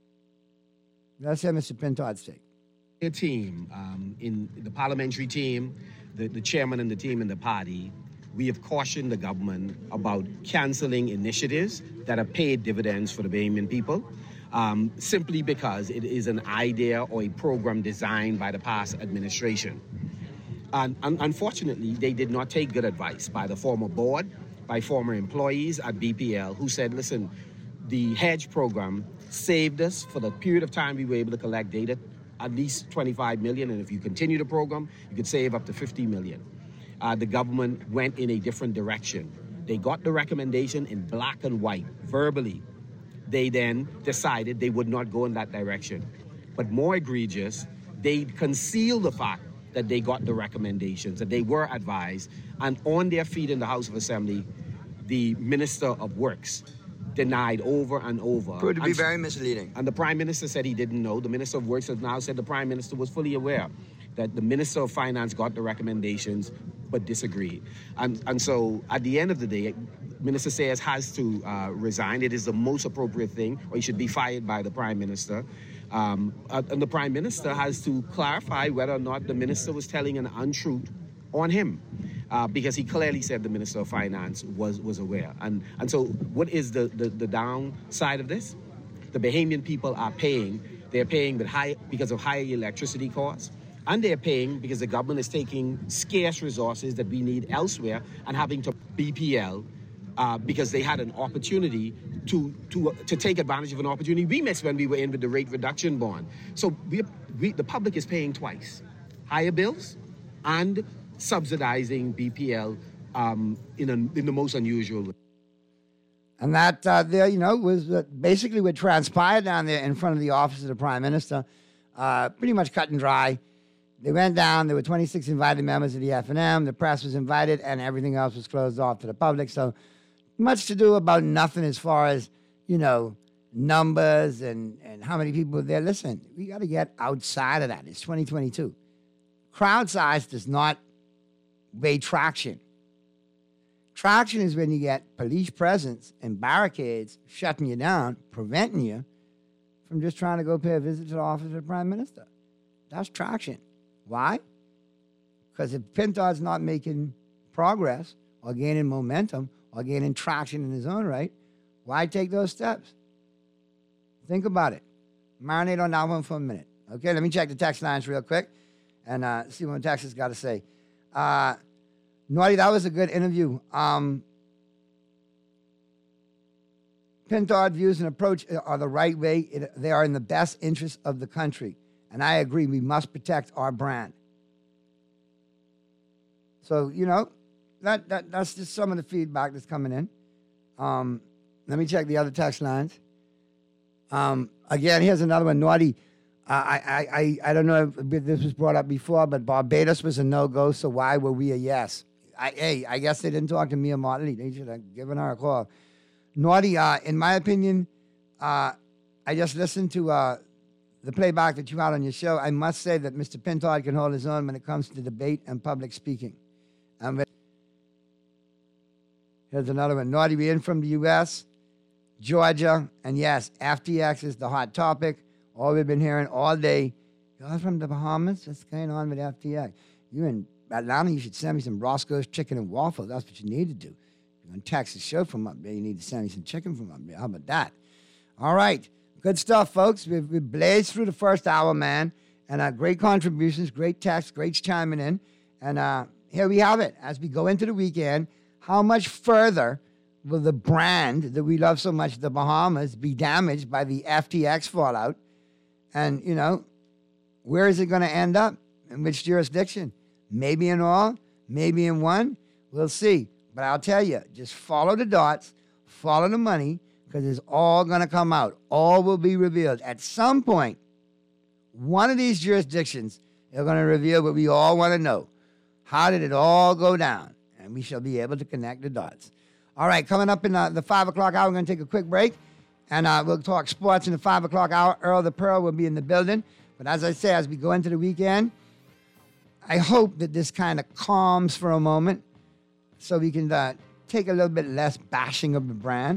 Let's hear Mister Pinto's take. A team, um, in the parliamentary team, the, the chairman and the team in the party, we have cautioned the government about canceling initiatives that have paid dividends for the Bahamian people, um, simply because it is an idea or a program designed by the past administration. And, and unfortunately, they did not take good advice by the former board, by former employees at B P L, who said, listen, the hedge program saved us for the period of time we were able to collect data, at least twenty-five million, and if you continue the program, you could save up to fifty million. Uh, the government went in a different direction. They got the recommendation in black and white, verbally. They then decided they would not go in that direction. But more egregious, they concealed the fact that they got the recommendations, that they were advised, and on their feet in the House of Assembly, the Minister of Works denied over and over. Proved to be and, very misleading. And the Prime Minister said he didn't know. The Minister of Works has now said the Prime Minister was fully aware that the Minister of Finance got the recommendations but disagreed. And, and so at the end of the day, Minister Sayers has to uh, resign. It is the most appropriate thing, or he should be fired by the Prime Minister. Um, and the Prime Minister has to clarify whether or not the Minister was telling an untruth on him. Uh, because he clearly said the Minister of Finance was, was aware. And, and so what is the, the, the downside of this? The Bahamian people are paying. They're paying with high, because of higher electricity costs. And they're paying because the government is taking scarce resources that we need elsewhere and having to B P L uh, because they had an opportunity to, to, to take advantage of an opportunity we missed when we were in with the rate reduction bond. So we, we, the public is paying twice. Higher bills and subsidizing B P L um, in, a, in the most unusual way. And that, uh, there, you know, was uh, basically what transpired down there in front of the office of the Prime Minister. Uh, pretty much cut and dry. They went down. There were twenty-six invited members of the F N M. The press was invited, and everything else was closed off to the public. So much to do about nothing as far as, you know, numbers and, and how many people were there. Listen, we got to get outside of that. It's twenty twenty-two. Crowd size does not weigh traction. Traction is when you get police presence and barricades shutting you down, preventing you from just trying to go pay a visit to the office of the Prime Minister. That's traction. Why? Because if Pinto's not making progress or gaining momentum or gaining traction in his own right, why take those steps? Think about it. Marinate on that one for a minute. Okay, let me check the text lines real quick and uh, see what Texas got to say. Uh, Naughty, that was a good interview. Um, Pinto's views and approach are the right way. It, they are in the best interest of the country. And I agree, we must protect our brand. So, you know, that, that that's just some of the feedback that's coming in. Um, let me check the other text lines. Um, again, here's another one. Naughty, uh, I, I, I, I don't know if this was brought up before, but Barbados was a no-go, so why were we a yes? I, hey, I guess they didn't talk to Mia Motley. They should have given her a call. Naughty, uh, in my opinion, uh, I just listened to uh, the playback that you had on your show. I must say that Mister Pintard can hold his own when it comes to debate and public speaking. Um, but here's another one. Naughty, we in from the U S, Georgia, and yes, F T X is the hot topic. All we've been hearing all day. Y'all from the Bahamas? What's going on with F T X? You in Atlanta, you should send me some Roscoe's chicken and waffles. That's what you need to do. You're going to tax the show from up there. You need to send me some chicken from up there. How about that? All right. Good stuff, folks. We've, we've blazed through the first hour, man. And uh, great contributions, great texts, great chiming in. And uh, here we have it. As we go into the weekend, how much further will the brand that we love so much, the Bahamas, be damaged by the F T X fallout? And, you know, where is it going to end up? In which jurisdiction? Maybe in all, maybe in one. We'll see. But I'll tell you, just follow the dots, follow the money, because it's all going to come out. All will be revealed. At some point, one of these jurisdictions are going to reveal what we all want to know. How did it all go down? And we shall be able to connect the dots. All right, coming up in uh, the five o'clock hour, we're going to take a quick break. And uh, we'll talk sports in the five o'clock hour. Earl the Pearl will be in the building. But as I say, as we go into the weekend, I hope that this kind of calms for a moment so we can uh, take a little bit less bashing of the brand.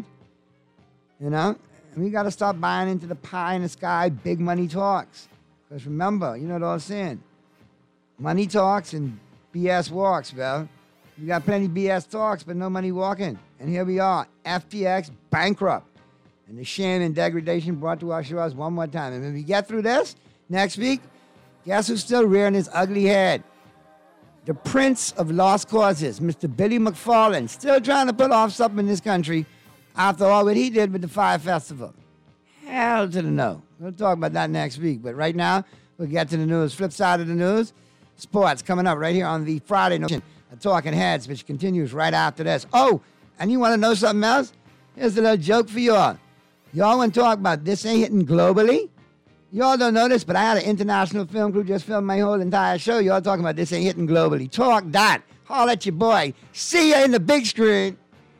You know? And we got to stop buying into the pie in the sky, big money talks. Because remember, you know what I'm saying? Money talks and B S walks, well. We got plenty of B S talks, but no money walking. And here we are, F T X bankrupt. And the shame and degradation brought to our shores one more time. And when we get through this, next week, guess who's still rearing his ugly head? The prince of lost causes, Mister Billy McFarland, still trying to pull off something in this country after all what he did with the Fire Festival. Hell to the no. We'll talk about that next week. But right now, we'll get to the news. Flip side of the news, sports coming up right here on the Friday edition of Talking Heads, which continues right after this. Oh, and you want to know something else? Here's a little joke for y'all. Y'all want to talk about this ain't hitting globally? Y'all don't know this, but I had an international film crew just film my whole entire show. Y'all talking about this ain't hitting globally. Talk that. Holler at your boy. See ya in the big screen.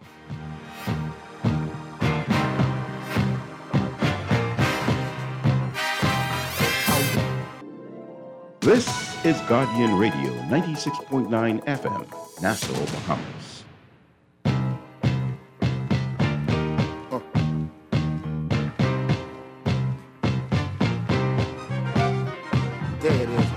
This is Guardian Radio, ninety-six point nine F M, Nassau, Bahamas. There it is.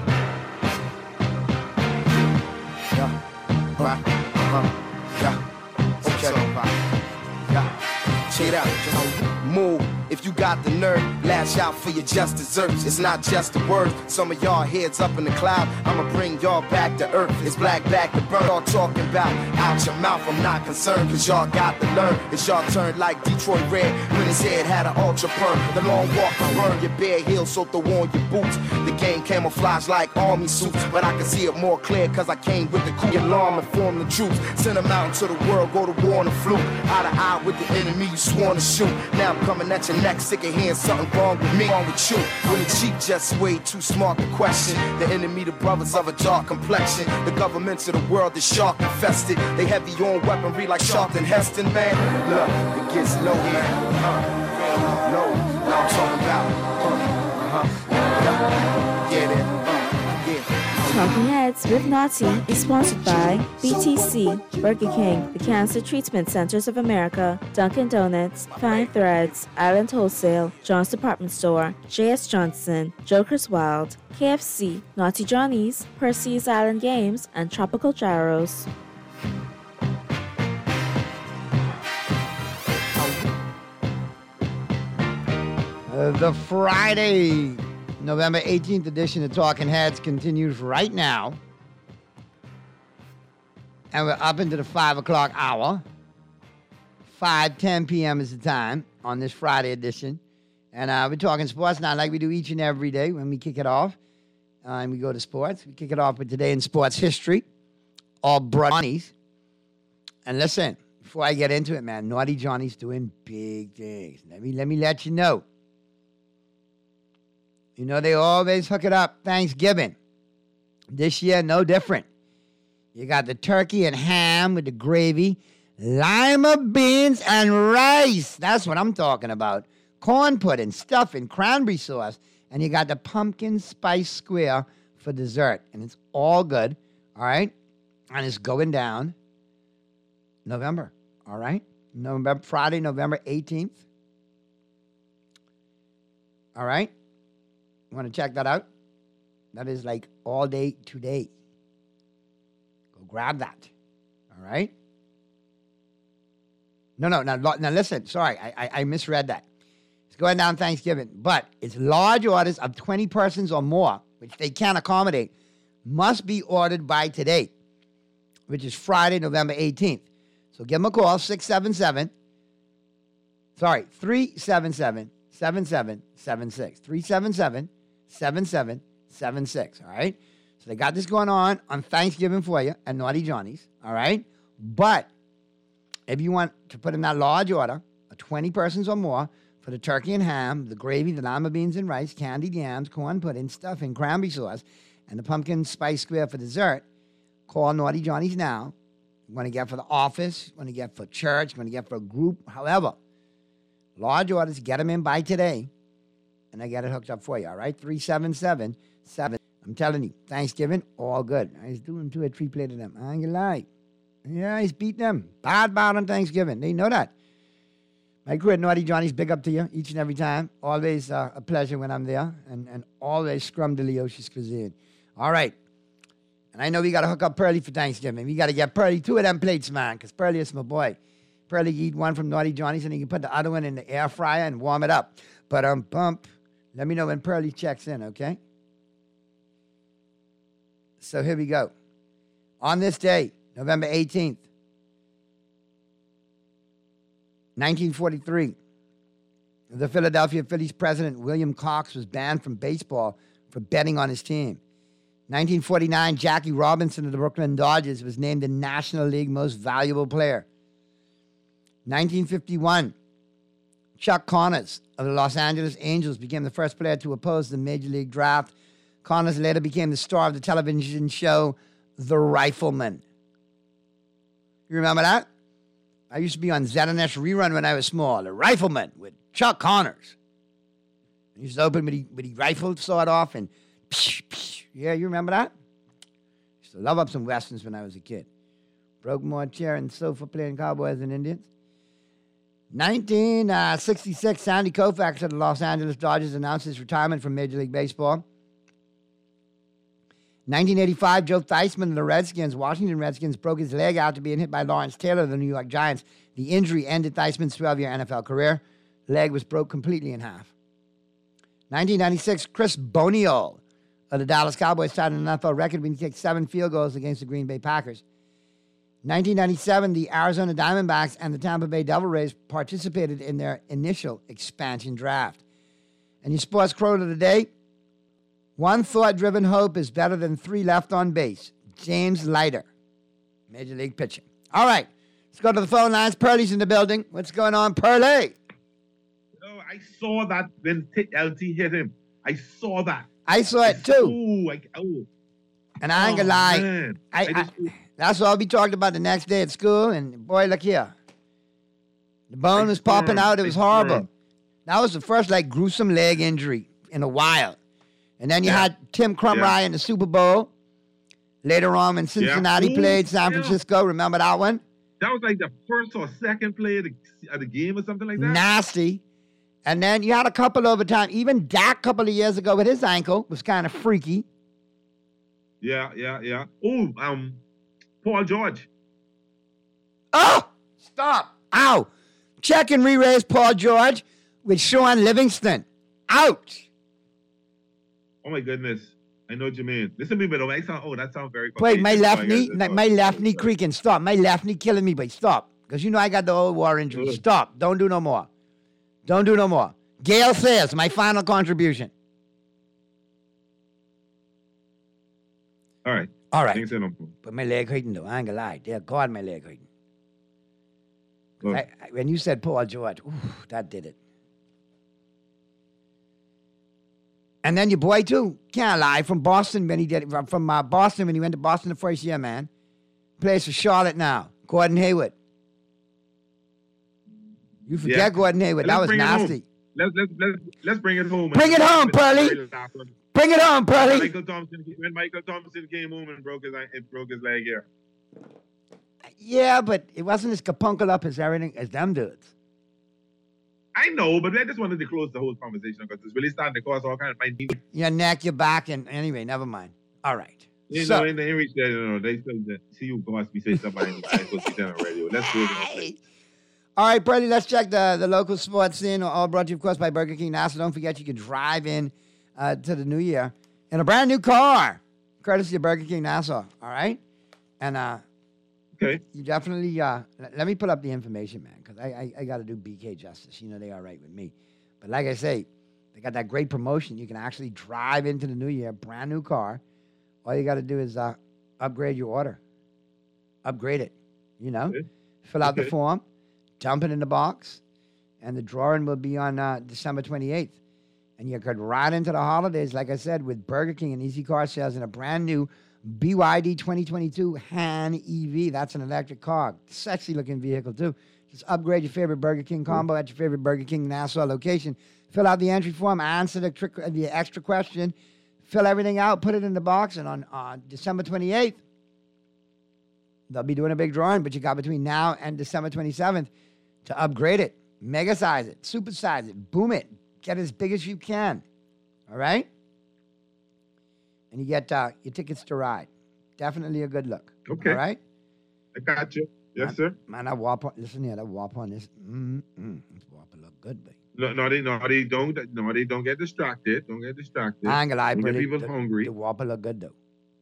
Yeah. Right. Uh-huh. Yeah. Okay. Yeah. Check it out. Move. If you got the nerve, lash out for your just desserts. It's not just a word. Some of y'all heads up in the cloud. I'ma bring y'all back to earth. It's black back to burn. Y'all talking about out your mouth. I'm not concerned, cause y'all got to learn. It's y'all turn like Detroit Red when his head had an ultra perm. The long walk to burn your bare heels, so throw on your boots. The game camouflage like army suits, but I can see it more clear cause I came with the cool alarm and form the troops. Send them out into the world, go to war on the fluke. Eye to eye with the enemy you sworn to shoot. Now I'm coming at your neck, sick of hearing something wrong with me, wrong with you. When the cheap just way too smart to question. The enemy, the brothers of a dark complexion. The governments of the world is shark infested. They heavy on weaponry like Sharpton Heston, man. Look, it gets low here. Uh, low, now I'm talking about. Uh, uh-huh. Yeah, yeah, then. Talking Heads with Naughty is sponsored by B T C, Burger King, the Cancer Treatment Centers of America, Dunkin' Donuts, Fine Threads, Island Wholesale, John's Department Store, J S Johnson, Joker's Wild, K F C, Naughty Johnny's, Percy's Island Games, and Tropical Gyros. Uh, the Friday, November eighteenth edition of Talking Heads continues right now. And we're up into the five o'clock hour. five ten p.m. is the time on this Friday edition. And uh, we're talking sports now like we do each and every day when we kick it off. Uh, and we go to sports. We kick it off with Today in Sports History. All brownies. And listen, before I get into it, man, Naughty Johnny's doing big things. Let me, let me let you know. You know, they always hook it up Thanksgiving. This year, no different. You got the turkey and ham with the gravy, lima beans and rice. That's what I'm talking about. corn pudding, stuffing, cranberry sauce, and you got the pumpkin spice square for dessert. And it's all good, all right? And it's going down November, all right? November, Friday, November eighteenth. All right? You want to check that out? That is like all day today. Go grab that, all right? No, no, now, now listen, sorry, I, I, I misread that. It's going down Thanksgiving, but it's large orders of twenty persons or more, which they can accommodate, must be ordered by today, which is Friday, November eighteenth. So give them a call, six seven seven, sorry, three seven seven, seven seven seven six. three seven seven, seven seven seven six, all right? So they got this going on on Thanksgiving for you at Naughty Johnny's, all right? But if you want to put in that large order of twenty persons or more for the turkey and ham, the gravy, the lima beans and rice, candied yams, corn pudding, stuffing, cranberry sauce, and the pumpkin spice square for dessert, call Naughty Johnny's now. You want to get for the office, you want to get for church, you want to get for a group, however. Large orders, get them in by today, and I get it hooked up for you, all right? three seven seven, seven. I'm telling you, Thanksgiving, all good. I was doing two or three plate of them. I ain't gonna lie. Yeah, he's beat them. Bad, bad on Thanksgiving. They know that. My crew at Naughty Johnny's, big up to you each and every time. Always uh, a pleasure when I'm there, and, and always scrum de Leoshi's cuisine. All right. And I know we got to hook up Pearly for Thanksgiving. We got to get Pearly two of them plates, man, because Pearly is my boy. Pearly eat one from Naughty Johnny's, and he can put the other one in the air fryer and warm it up. But um, bump. Let me know when Pearly checks in, okay? So here we go. On this day, November eighteenth, nineteen forty-three, the Philadelphia Phillies president, William Cox, was banned from baseball for betting on his team. nineteen forty-nine, Jackie Robinson of the Brooklyn Dodgers was named the National League Most Valuable Player. nineteen fifty-one, Chuck Connors of the Los Angeles Angels became the first player to oppose the Major League Draft. Connors later became the star of the television show The Rifleman. You remember that? I used to be on Z N S rerun when I was small. The Rifleman with Chuck Connors. He used to open with the, with the rifle sawed off and psh, psh. Yeah, you remember that? Used to love up some westerns when I was a kid. Broke more chair and sofa playing cowboys and Indians. nineteen sixty-six, Sandy Koufax of the Los Angeles Dodgers announced his retirement from Major League Baseball. nineteen eighty-five, Joe Theismann of the Redskins, Washington Redskins, broke his leg after being hit by Lawrence Taylor of the New York Giants. The injury ended Theismann's twelve-year N F L career. Leg was broke completely in half. nineteen ninety-six, Chris Boniol of the Dallas Cowboys tied an N F L record when he kicked seven field goals against the Green Bay Packers. nineteen ninety-seven, the Arizona Diamondbacks and the Tampa Bay Devil Rays participated in their initial expansion draft. And your sports quote of the day, one thought-driven hope is better than three left on base. James Leiter, Major League pitching. All right, let's go to the phone lines. Pearly's in the building. What's going on, Pearly? Oh, I saw that when L T hit him. I saw that. I saw it too. Ooh, I, oh. And I ain't gonna Oh, lie. man. I, I I, just- that's all we talked about the next day at school. And boy, look here. The bone was popping burned. out. It was I horrible. burned. That was the first like gruesome leg injury in a while. And then you Yeah. had Tim Crumry Yeah. in the Super Bowl. Later on when Cincinnati Ooh, played San yeah. Francisco. Remember that one? That was like the first or second play of the, of the game or something like that. Nasty. And then you had a couple over time. Even Dak a couple of years ago with his ankle was kind of freaky. Yeah, yeah, yeah. Oh, um, Paul George. Oh, stop. Ow. Check and re-raise Paul George with Sean Livingston. Ouch. Oh my goodness. I know what you mean. Listen to me, but I sound, oh, that sounds very Wait, my contagious. left Oh, knee, God, my, that's- my left knee creaking. Stop. My left knee killing me, but stop. Because you know I got the old war injury. Ugh. Stop. Don't do no more. Don't do no more. Gail says, my final contribution. All right. All right. Ain't saying no more. But my leg hurting though. I ain't gonna lie. Dear God, my leg hurting. Look, I, I, when you said Paul George, ooh, that did it. And then your boy too, can't lie, from Boston when he did it, from- from uh, Boston when he went to Boston the first year, man. Plays for Charlotte now. Gordon Hayward. You forget Yeah. Gordon Hayward. Let's That was bring him home. nasty. let's let's let's let's bring it home. Bring it home, Pearly. Bring it home, Pearly. Michael Thompson, when Michael Thompson came home and broke his it broke his leg here. Yeah, but it wasn't as kapunkel up as everything as them dudes. I know, but I just wanted to close the whole conversation because it's really starting to cause all kind of my knee. Your neck, your back, and anyway, never mind. All right. You so, know, in the English, there, you know, they still see you must be saying somebody I go see them on radio. Let's do it. All right, Brady, let's check the, the local sports scene. All brought to you, of course, by Burger King Nassau. Don't forget you can drive in uh, to the new year in a brand new car, courtesy of Burger King Nassau. All right? And uh, okay. you definitely, uh, let me put up the information, man, because I, I, I got to do B K justice. You know, they are right with me. But like I say, they got that great promotion. You can actually drive into the new year, brand new car. All you got to do is uh, upgrade your order. Upgrade it, you know? Okay. Fill out okay. the form. Dump it in the box, and the drawing will be on uh, December twenty-eighth. And you could ride into the holidays, like I said, with Burger King and Easy Car Sales in a brand new B Y D twenty twenty-two Han E V. That's an electric car. Sexy looking vehicle, too. Just upgrade your favorite Burger King combo at your favorite Burger King Nassau location. Fill out the entry form, answer the, trick, the extra question, fill everything out, put it in the box, and on, on December twenty-eighth, they'll be doing a big drawing, but you got between now and December twenty-seventh to upgrade it, mega size it, super size it, boom it, get as big as you can. All right? And you get uh, your tickets to ride. Definitely a good look. Okay. All right? I got you. Yes, man, sir. Man, that wop on, listen here, that wop on this. Mm-mm. This wop look good, baby. No, no, they, no, they don't. No, they don't get distracted. Don't get distracted. I ain't gonna lie, don't get Billy, people the, hungry. The whopper look good, though.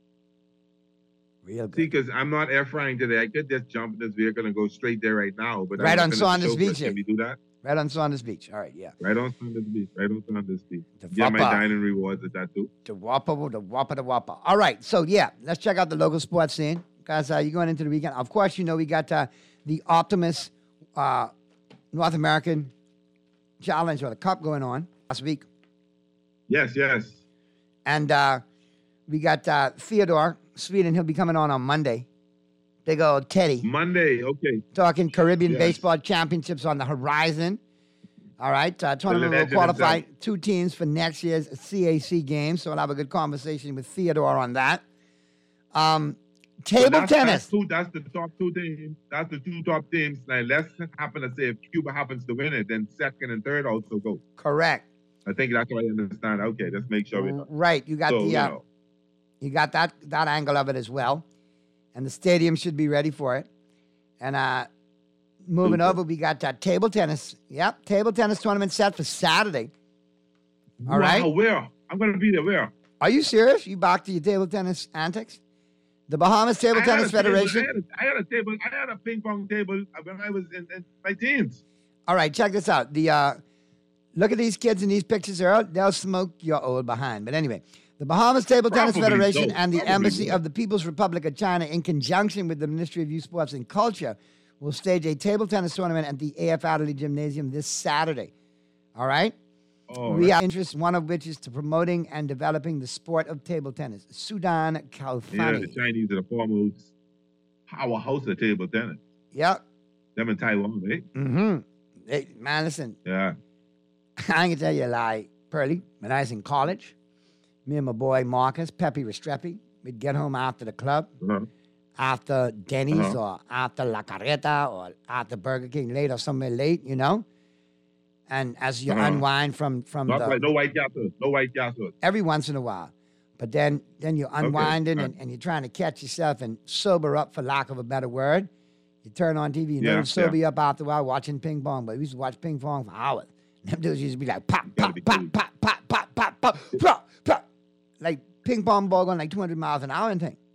Real good. See, because I'm not air frying today. I could just jump in this vehicle and go straight there right now. But right I'm on Saunders Beach. Can we do that? Right on Saunders Beach. All right, yeah. Right on Saunders Beach. Right on Saunders Beach. The yeah, my Whopper. dining rewards at that too. The Whopper, the Whopper, the Whopper. All right, so yeah, let's check out the local sports scene. Guys, uh, you're going into the weekend. Of course, you know we got uh, the Optimus uh, North American Challenge or the Cup going on last week. Yes, yes. And uh, we got uh, Theodore Sweden. He'll be coming on on Monday. Big old Teddy. Monday, okay. Talking Caribbean Yes. Baseball Championships on the horizon. All right, uh, tournament will legend qualify himself. two teams for next year's C A C game, so we'll have a good conversation with Theodore on that. Um, So table that's, tennis. That's, two, that's the top two teams. That's the two top teams. Now, let's happen to say if Cuba happens to win it, then second and third also go. Correct. I think that's what I understand. Okay, let's make sure we know. Right, you got So, the you uh, know. you got that that angle of it as well, and the stadium should be ready for it. And uh, moving Super. over, we got uh, table tennis. Yep, table tennis tournament set for Saturday. All wow, right. where? I'm going to be there. Where? Are you serious? You back to your table tennis antics? The Bahamas Table I had Tennis a table- Federation. I had, a, I had a table. I had a ping pong table when I was in, in my teens. All right, check this out. The uh, look at these kids in these pictures. They'll, they'll smoke your old behind. But anyway, the Bahamas Table Tennis Probably Federation so. and the Probably Embassy so. of the People's Republic of China, in conjunction with the Ministry of Youth, Sports, and Culture, will stage a table tennis tournament at the A F Adderley Gymnasium this Saturday. All right? Oh, we right. have interest, one of which is to promoting and developing the sport of table tennis. Sudan Yeah, Kalfani. the Chinese are the foremost powerhouse of table tennis. Yep. Them in Taiwan, eh? Mm-hmm. Hey, man, listen. Yeah. I ain't gonna tell you a lie, Pearly. When I was in college, me and my boy Marcus, Pepe Restrepi, we'd get home after the club, Uh-huh. after Denny's Uh-huh. or after La Carreta or after Burger King late or somewhere late, you know? And as you Uh-huh. unwind from, from Not the, like, no white castle. No white castle. every once in a while. But then then you're unwinding and, and you're trying to catch yourself and sober up, for lack of a better word. You turn on T V, you know, Yeah, you sober yeah. you up after a while watching ping pong. But we used to watch ping pong for hours. Them dudes used to be like pop, pop, pop, pop, pop, pop, pop, pop, pop, pop. Like ping pong ball going like two hundred miles an hour and thing.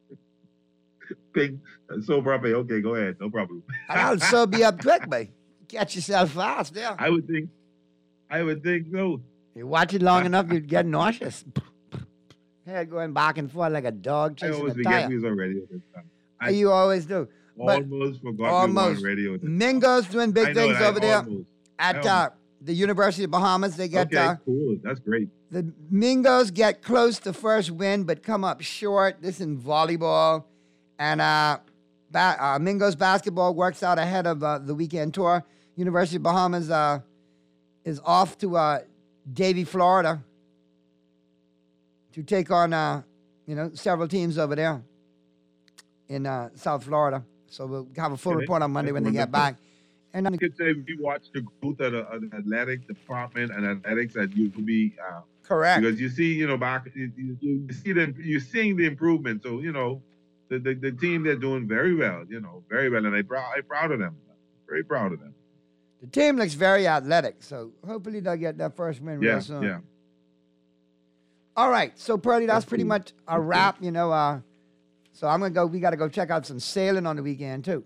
Ping. So proper. Okay, go ahead. No problem. And I'll sober you up quick, babe. Catch yourself fast there. I would think. I would think so. You watch it long enough, you'd get nauseous. Head going back and forth like a dog I chasing always a forget tire. we was on radio this time. I You always do. But almost forgot we were almost. on radio. this- Mingo's doing I big know things that, over there almost. at I uh, the University of Bahamas. They get Okay, uh, cool. That's great. the Mingos get close to first win, but come up short. This in volleyball, and uh, ba- uh, Mingos basketball works out ahead of uh, the weekend tour. University of Bahamas uh, is off to uh, Davie, Florida, to take on, uh, you know, several teams over there in uh, South Florida. So we'll have a full Yeah, report on Monday when they get wonderful. back. And I could say we watched the growth of the, of the athletic department and athletics at U B. Uh, Correct. Because you see, you know, back you, you, you see them, you're seeing the improvement. So you know, the, the the team they're doing very well. You know, very well, and I proud I'm proud of them. Very proud of them. the team looks very athletic. So hopefully they'll get that first win Yeah, real soon. yeah. All right. So, Pearly, that's pretty much a wrap, you know. Uh, so I'm going to go. We got to go check out some sailing on the weekend, too.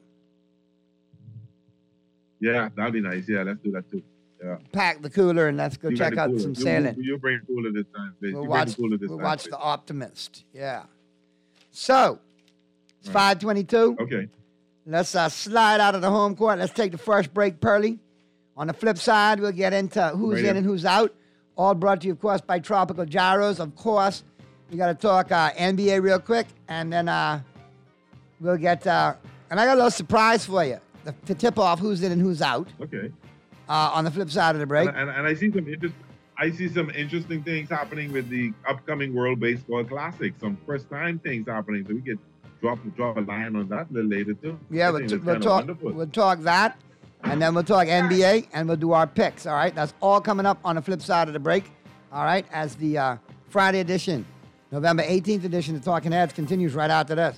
Yeah, that'd be nice. Yeah, let's do that too. Yeah. Pack the cooler and let's go You got check the out cooler. some You- sailing. You, you bring cooler this time, please. We'll you watch, bring the cooler this we'll time, watch please. The Optimist. Yeah. So, it's five twenty-two. Okay. Let's uh, slide out of the home court. Let's take the first break, Pearly. On the flip side, we'll get into who's Right in in. and who's out. All brought to you, of course, by Tropical Gyros. Of course, we got to talk uh, N B A real quick, and then uh, we'll get, uh, and I got a little surprise for you the, to tip off who's in and who's out Okay. uh, on the flip side of the break. And, and, and I see some interest, I see some interesting things happening with the upcoming World Baseball Classic. Some first time things happening. So we could drop drop a line on that a little later too. Yeah, I we'll, think t- that's we'll kinda talk. wonderful. We'll talk that, and then we'll talk N B A, and we'll do our picks. All right, that's all coming up on the flip side of the break. All right, as the uh, Friday edition, November eighteenth edition of Talking Heads continues right after this.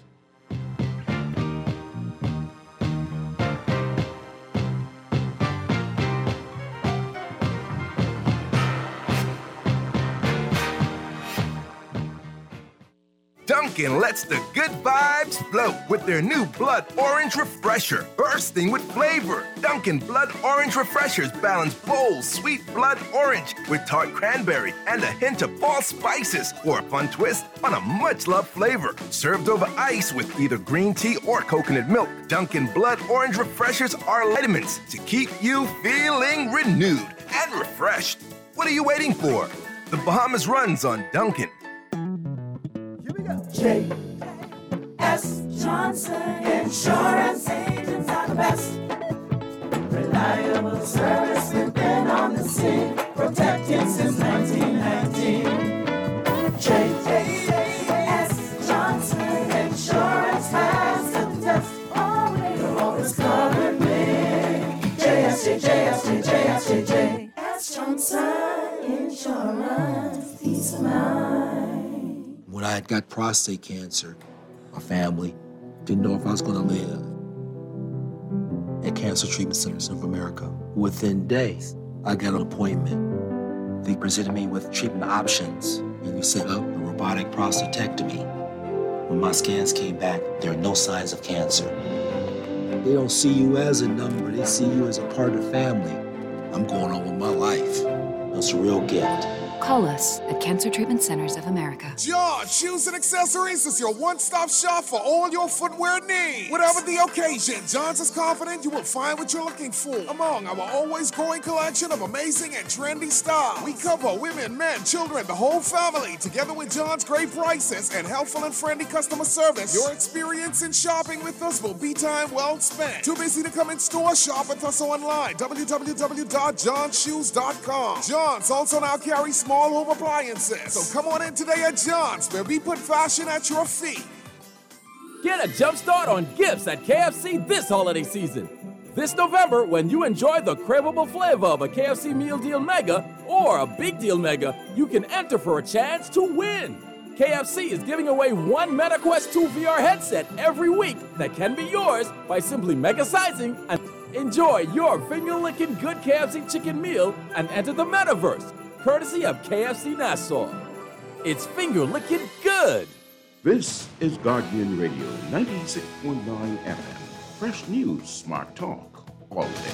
Dunkin' lets the good vibes flow with their new Blood Orange Refresher, bursting with flavor. Dunkin' Blood Orange Refreshers balance bold, sweet blood orange with tart cranberry and a hint of fall spices for a fun twist on a much-loved flavor. Served over ice with either green tea or coconut milk, Dunkin' Blood Orange Refreshers are vitamins to keep you feeling renewed and refreshed. What are you waiting for? The Bahamas runs on Dunkin'. J S Johnson Insurance agents are the best. Reliable service, we've been on the scene, protecting since nineteen nineteen. J S Johnson Insurance has the test. Always, you're always covered me. J S J, J S J, J S J, J S Johnson Insurance, peace of mind. When I had got prostate cancer, my family didn't know if I was going to live. At Cancer Treatment Centers of America, within days, I got an appointment. They presented me with treatment options, and we set up a robotic prostatectomy. When my scans came back, there are no signs of cancer. They don't see you as a number, they see you as a part of the family. I'm going on with my life. It's a real gift. Call us at Cancer Treatment Centers of America. John Shoes and Accessories is your one-stop shop for all your footwear needs. Whatever the occasion, John's is confident you will find what you're looking for among our always growing collection of amazing and trendy styles. We cover women, men, children, the whole family. Together with John's great prices and helpful and friendly customer service, your experience in shopping with us will be time well spent. Too busy to come in store? Shop with us online. w w w dot john shoes dot com. John's also now carries small home appliances. So come on in today at John's, where we put fashion at your feet. Get a jump start on gifts at K F C this holiday season. This November, when you enjoy the craveable flavor of a K F C Meal Deal Mega or a Big Deal Mega, you can enter for a chance to win. K F C is giving away one MetaQuest two V R headset every week that can be yours by simply mega sizing and enjoy your finger-licking good K F C chicken meal and enter the metaverse, courtesy of K F C Nassau. It's finger-licking good. This is Guardian Radio ninety-six point nine F M. Fresh news, smart talk, all day.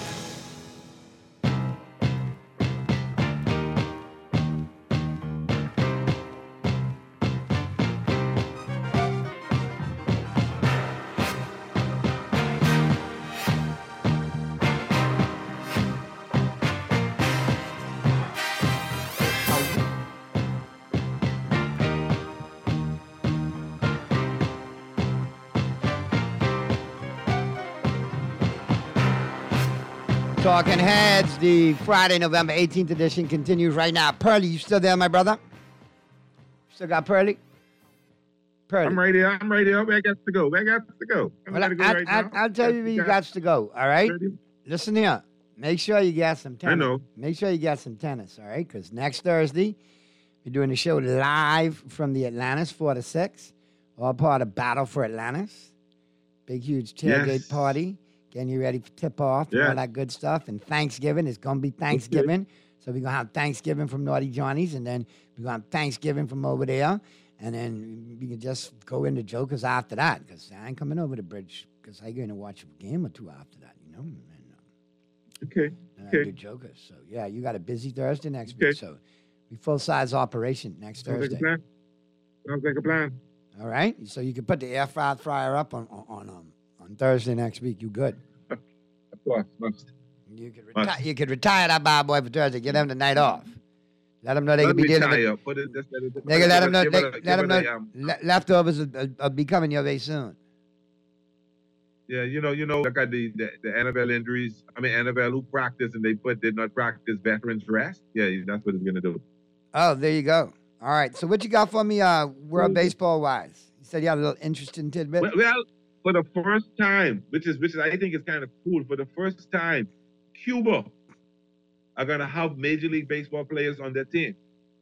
Talking Heads, the Friday, November eighteenth edition continues right now. Pearly, you still there, my brother? Still got Pearly? Pearly. I'm right here. I'm right here. Where I got to go? Where I got to go? I'm Well, gonna go I, right I, now. I'll tell you where you got to go, all right? Listen here. Make sure you get some tennis. I know. Make sure you get some tennis, all right? Because next Thursday, we're doing the show live from the Atlantis, four to six, all part of Battle for Atlantis. Big, huge tailgate Yes. party. Getting you ready for tip-off and Yeah. all that good stuff. And Thanksgiving, it's going to be Thanksgiving. So we're going to have Thanksgiving from Naughty Johnny's, and then we're going to have Thanksgiving from over there. And then we can just go into Jokers after that, because I ain't coming over the bridge, because I'm going to watch a game or two after that, you know? And, um, Okay. and Okay. I do Jokers. So, yeah, you got a busy Thursday next Okay. week. So we full-size operation next Sounds like a Thursday. plan. Sounds like a plan. All right? So you can put the air fry fryer up on, on, on, um, on Thursday next week. You good? Of course, must. You could, reti- you could retire that bad boy for Thursday. Get them the night off. Let them know they Not could be dealing retire, with. put it- just let it- They can let them know. give They, it a- let give them it know. a, um, le- leftovers will, will, will be coming your way soon. Yeah, you know, you know, look at the, the, the N F L injuries. I mean, N F L who practice and they put did not practice veterans rest. Yeah, that's what it's gonna do. Oh, there you go. All right. So what you got for me, uh, world baseball wise? You said you had a little interesting tidbit. Well, well, for the first time, which is which is I think is kind of cool. For the first time, Cuba are gonna have Major League Baseball players on their team.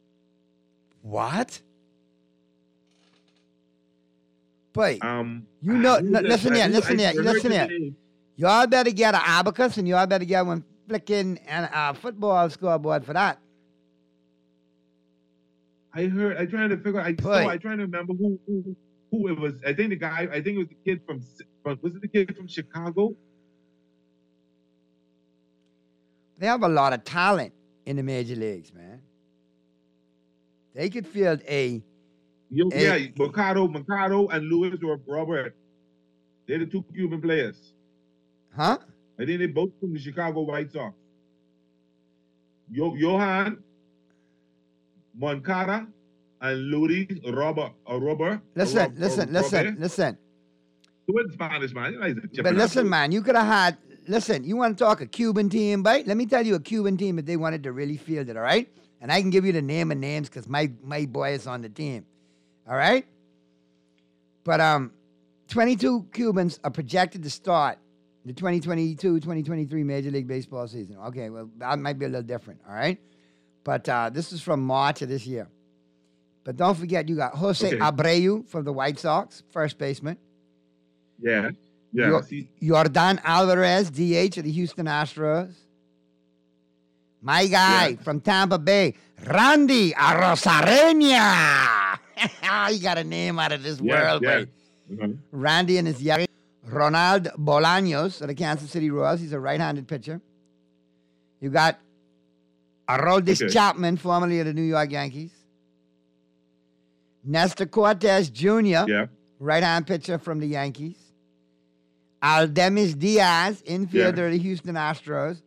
What? Wait. Um, You know, I knew no, that- listen I here, knew- listen I here, heard listen the here. name. Y'all better get an abacus and y'all better get one flicking and uh, football scoreboard for that. I heard. I trying to figure. I saw. I trying to remember who who who it was. I think the guy. I think it was the kid from. from was it the kid from Chicago? They have a lot of talent in the major leagues, man. They could field a. Yo, a- yeah, Mercado, Mercado, and Luis or Robert. They're the two Cuban players. Huh? I think they both from the Chicago White Sox. Yo, Johan Moncada and Luis Robert. Or Robert. Listen, or Rob- listen, or listen, Robert. listen. So in Spanish, man. You know, he's a But chipping listen, out. man, you could have had. Listen, you want to talk a Cuban team, right? Let me tell you a Cuban team if they wanted to really field it, all right? And I can give you the name and names because my my boy is on the team, all right? But um, twenty-two Cubans are projected to start the twenty twenty-two twenty twenty-three Major League Baseball season. Okay, well, that might be a little different, all right? But uh, this is from March of this year. But don't forget, you got Jose Okay. Abreu from the White Sox, first baseman. Yeah. Yeah. Yor- see- Yordan Alvarez, D H of the Houston Astros. My guy from Tampa Bay, Randy Arozarena. He got a name out of this Yeah, world, yeah. boy. Mhm. Randy and his young Ronald Bolaños of the Kansas City Royals. He's a right-handed pitcher. You got Aroldis Okay. Chapman, formerly of the New York Yankees. Nestor Cortez Junior, Yeah. right-hand pitcher from the Yankees. Aldemis Diaz, infielder of the Houston Astros.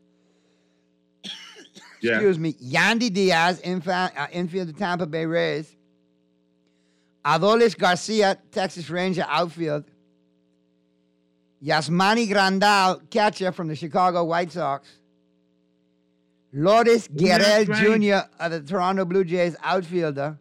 Yeah. Excuse me. Yandy Diaz, infa- uh, infielder of Tampa Bay Rays. Adolis Garcia, Texas Ranger outfield. Yasmani Grandal, catcher from the Chicago White Sox. Lourdes Yeah, Guerrero that's right. Junior of the Toronto Blue Jays outfielder.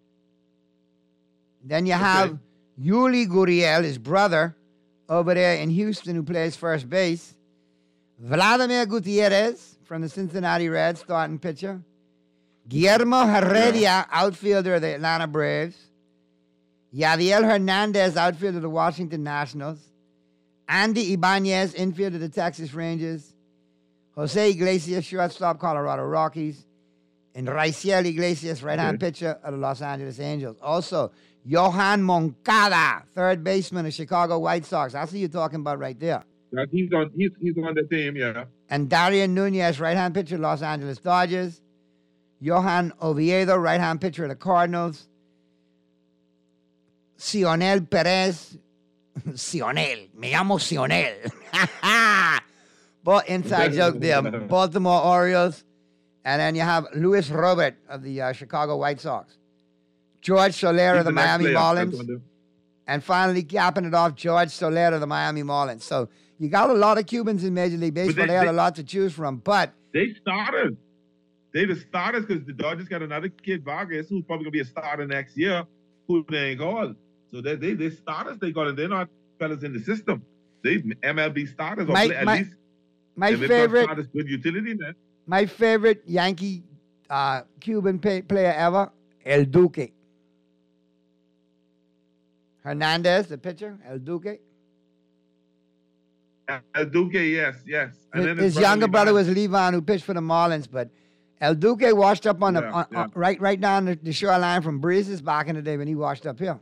Then you have Yuli Gurriel, his brother, over there in Houston, who plays first base. Vladimir Gutierrez from the Cincinnati Reds, starting pitcher. Guillermo Heredia, outfielder of the Atlanta Braves. Yadiel Hernandez, outfielder of the Washington Nationals. Andy Ibanez, infielder of the Texas Rangers. Jose Iglesias, shortstop, Colorado Rockies. And Raiciel Iglesias, right-hand Okay. pitcher of the Los Angeles Angels. Also, Johan Moncada, third baseman of Chicago White Sox. That's who you're talking about right there. Yeah, he's on. He's he's on the team. Yeah. And Darian Nunez, right-hand pitcher, Los Angeles Dodgers. Johan Oviedo, right-hand pitcher of the Cardinals. Cionel Perez. Cionel. Me llamo Cionel. But inside joke there. Baltimore Orioles. And then you have Luis Robert of the uh, Chicago White Sox. George Soler He's of the the next Miami player. Marlins. That's what I'm And finally, capping it off, George Soler of the Miami Marlins. So You got a lot of Cubans in Major League Baseball. They, they had they- a lot to choose from, but They started. They the starters because the Dodgers got another kid, Vargas, who's probably gonna be a starter next year, who they ain't called. So they they they starters they got, and they're not fellas in the system. They M L B starters, or My- play, at my- least. my if it's not favorite- starters, good utility man. my favorite Yankee uh, Cuban pay, player ever, El Duque. Hernandez, the pitcher, El Duque. El Duque, yes, yes. And His, then his younger brother was Levon, who pitched for the Marlins, but El Duque washed up on the Yeah, on, yeah. on- right right down the, the shoreline from Breezes back in the day when he washed up here.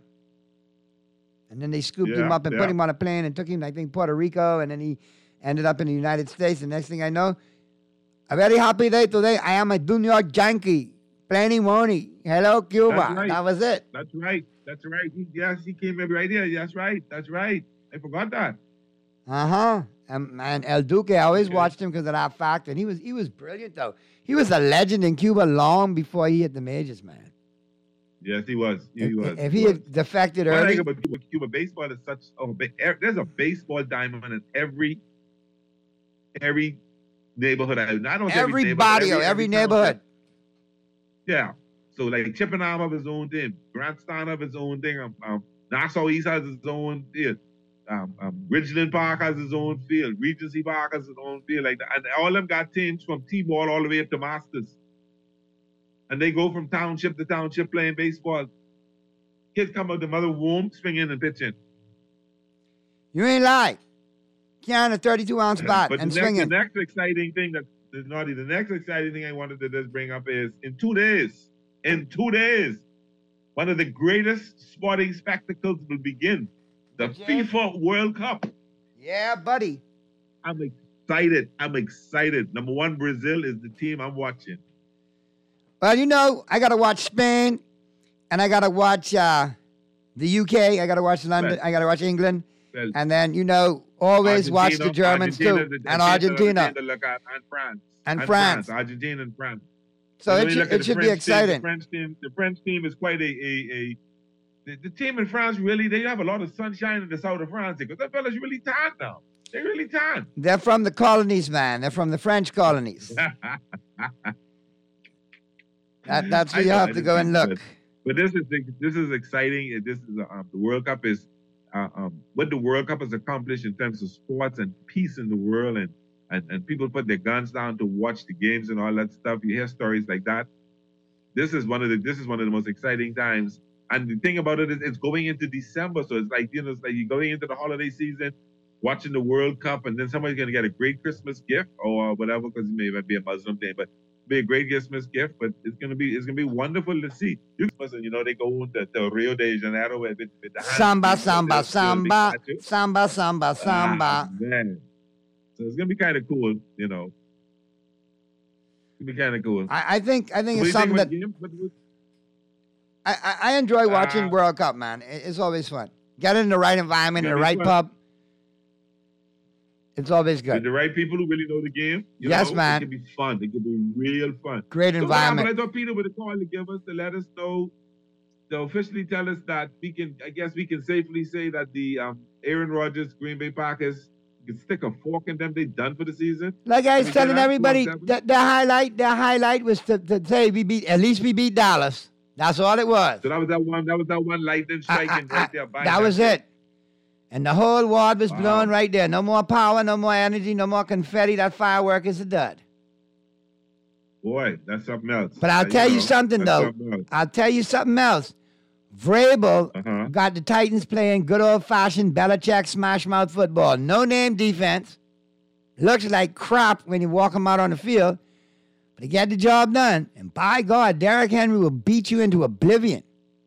And then they scooped him Yeah, up and yeah. put him on a plane and took him, I think, Puerto Rico, and then he ended up in the United States. The next thing I know, a very happy day today. I am a New York Yankee. Plenty money. Hello, Cuba. That's right. That was it. That's right. That's right. He, yes, he came in right here. That's right. That's right. I forgot that. Uh-huh. And, and El Duque, I always watched him because of that fact. And he was he was brilliant, though. He was a legend in Cuba long before he hit the majors, man. Yes, he was. He If, was. if he had defected One early, thing about Cuba, Cuba baseball is such. Oh, ba- er- there's a baseball diamond in every every neighborhood. I not only every neighborhood, barrio, every town. neighborhood. Yeah. So like Chippenham have his own thing, Grandstand have his own thing. Um, um, Nassau East has his own field. Um, um, Ridgeland Park has his own field. Regency Park has his own field. Like that. And all of them got teams from T-ball all the way up to Masters. And they go from township to township playing baseball. Kids come out the mother womb, swinging and pitching. You ain't lie. Carrying a thirty-two ounce bat But and the next, swinging. the next exciting thing that is naughty, the next exciting thing I wanted to just bring up is in two days, in two days, one of the greatest sporting spectacles will begin. The FIFA World Cup. Yeah, buddy. I'm excited. I'm excited. Number one, Brazil is the team I'm watching. Well, you know, I got to watch Spain, and I got to watch uh, the U K. I got to watch London. Well, I got to watch England. well, and then, you know, always watch the Argentina- Germans Argentina, too. the- And Argentina. Argentina, look at- and France. And France. Argentina and France. So And it when you should- look at it the should be French team, exciting. the French team, the French team is quite a, a, a the, the team in France really, they have a lot of sunshine in the south of France because that fella's really tan now. They're really tan. They're from the colonies, man. They're from the French colonies. That, that's where I you know, have I to just go think and that- look. But this is this is exciting. This is um, the World Cup is uh, um, what the World Cup has accomplished in terms of sports and peace in the world, and, and and people put their guns down to watch the games and all that stuff. You hear stories like that. This is one of the this is one of the most exciting times. And the thing about it is, it's going into December, so it's like you know, it's like you're going into the holiday season, watching the World Cup, and then somebody's gonna get a great Christmas gift or whatever, because it may be a Muslim day, but be a great Christmas gift. But it's gonna be it's gonna be wonderful to see. You, you know, they go to, to Rio de Janeiro with, with the Samba, samba, samba, samba, samba, samba. Ah, man. So it's gonna be kind of cool, you know. It's gonna be kind of cool. I, I think I think What it's do you something think that about the game? What- what- I, I, I enjoy watching Uh, World Cup, man. It- It's always fun. Get in the right environment, in Yeah, the it's right fun. pub. It's always With good. the right people who really know the game. You Yes, know, man. It can be fun. It can be real fun. Great So what environment. happened? I thought Peter would have called to give us to let us know, to officially tell us that we can. I guess we can safely say that the um, Aaron Rodgers Green Bay Packers can stick a fork in them. They done for the season. Like I was We telling cannot everybody, force them. the, the highlight, the highlight was to, to say we beat, at least we beat Dallas. That's all it was. So that was that one. That was that one lightning striking right there. by That them. was it. And the whole wad was Wow. blowing right there. No more power, no more energy, no more confetti. That firework is a dud. Boy, that's something else. But I'll Uh, tell you know, something, that's though. something else. I'll tell you something else. Vrabel Uh-huh. got the Titans playing good old-fashioned Belichick smash-mouth football. No-name defense. Looks like crap when you walk them out on the field. But he got the job done. And by God, Derrick Henry will beat you into oblivion.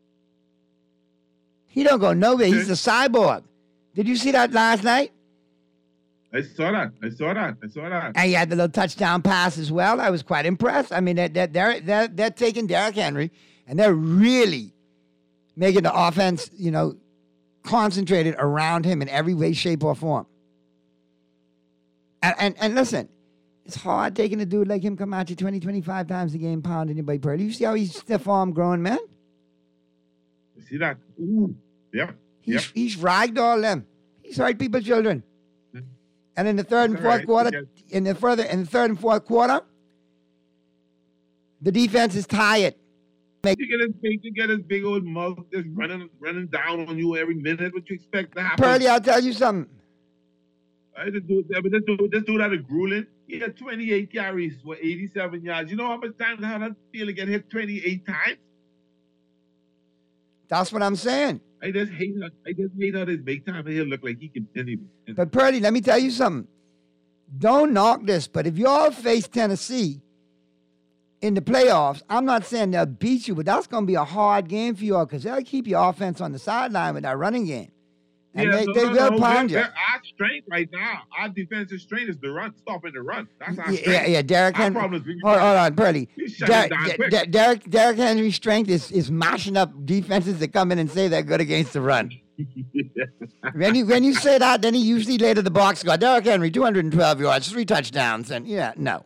He don't go nowhere. He's a cyborg. Did you see that last night? I saw that. I saw that. I saw that. And he had the little touchdown pass as well. I was quite impressed. I mean, they're, they're, they're, they're, they're taking Derrick Henry, and they're really making the offense, you know, concentrated around him in every way, shape, or form. And, and, and listen, it's hard taking a dude like him come at you twenty, twenty-five times a game, pounding you by Purdy. You see how he's stiff-arm growing man? You see that? Ooh. Yep. He's, Yep. he's ragdoll them. He's hurt people's children. And in the third and All fourth right, quarter, yes. in the further in the third and fourth quarter, the defense is tired. You get his big, you get his big old mouth just running, running down on you every minute. What you expect to happen? Pearly, I'll tell you something. I just do, I mean, this dude, this dude had a grueling. He had twenty-eight carries for eighty-seven yards. You know how much time how that feel to get hit twenty-eight times? That's what I'm saying. I just hate how, I just hate how this big time here look like he can anyway. But Purdy, let me tell you something. Don't knock this, but if y'all face Tennessee in the playoffs, I'm not saying they'll beat you, but that's going to be a hard game for y'all because they'll keep your offense on the sideline with that running game. And Yeah, they, no, they no, will no, pound we're- you. we're- Our strength right now, our defensive strength is the run, stopping the run. That's our Yeah, strength. yeah, yeah, Derrick Our Henry. problem is we- Hold, hold on, Purdy. we shut Der- it down Der- quick. Der- Derrick, Derrick Henry's strength is, is mashing up defenses that come in and say they're good against the run. When you when you say that, then he usually later the box score. Derrick Henry, two hundred twelve yards, three touchdowns, and yeah, no.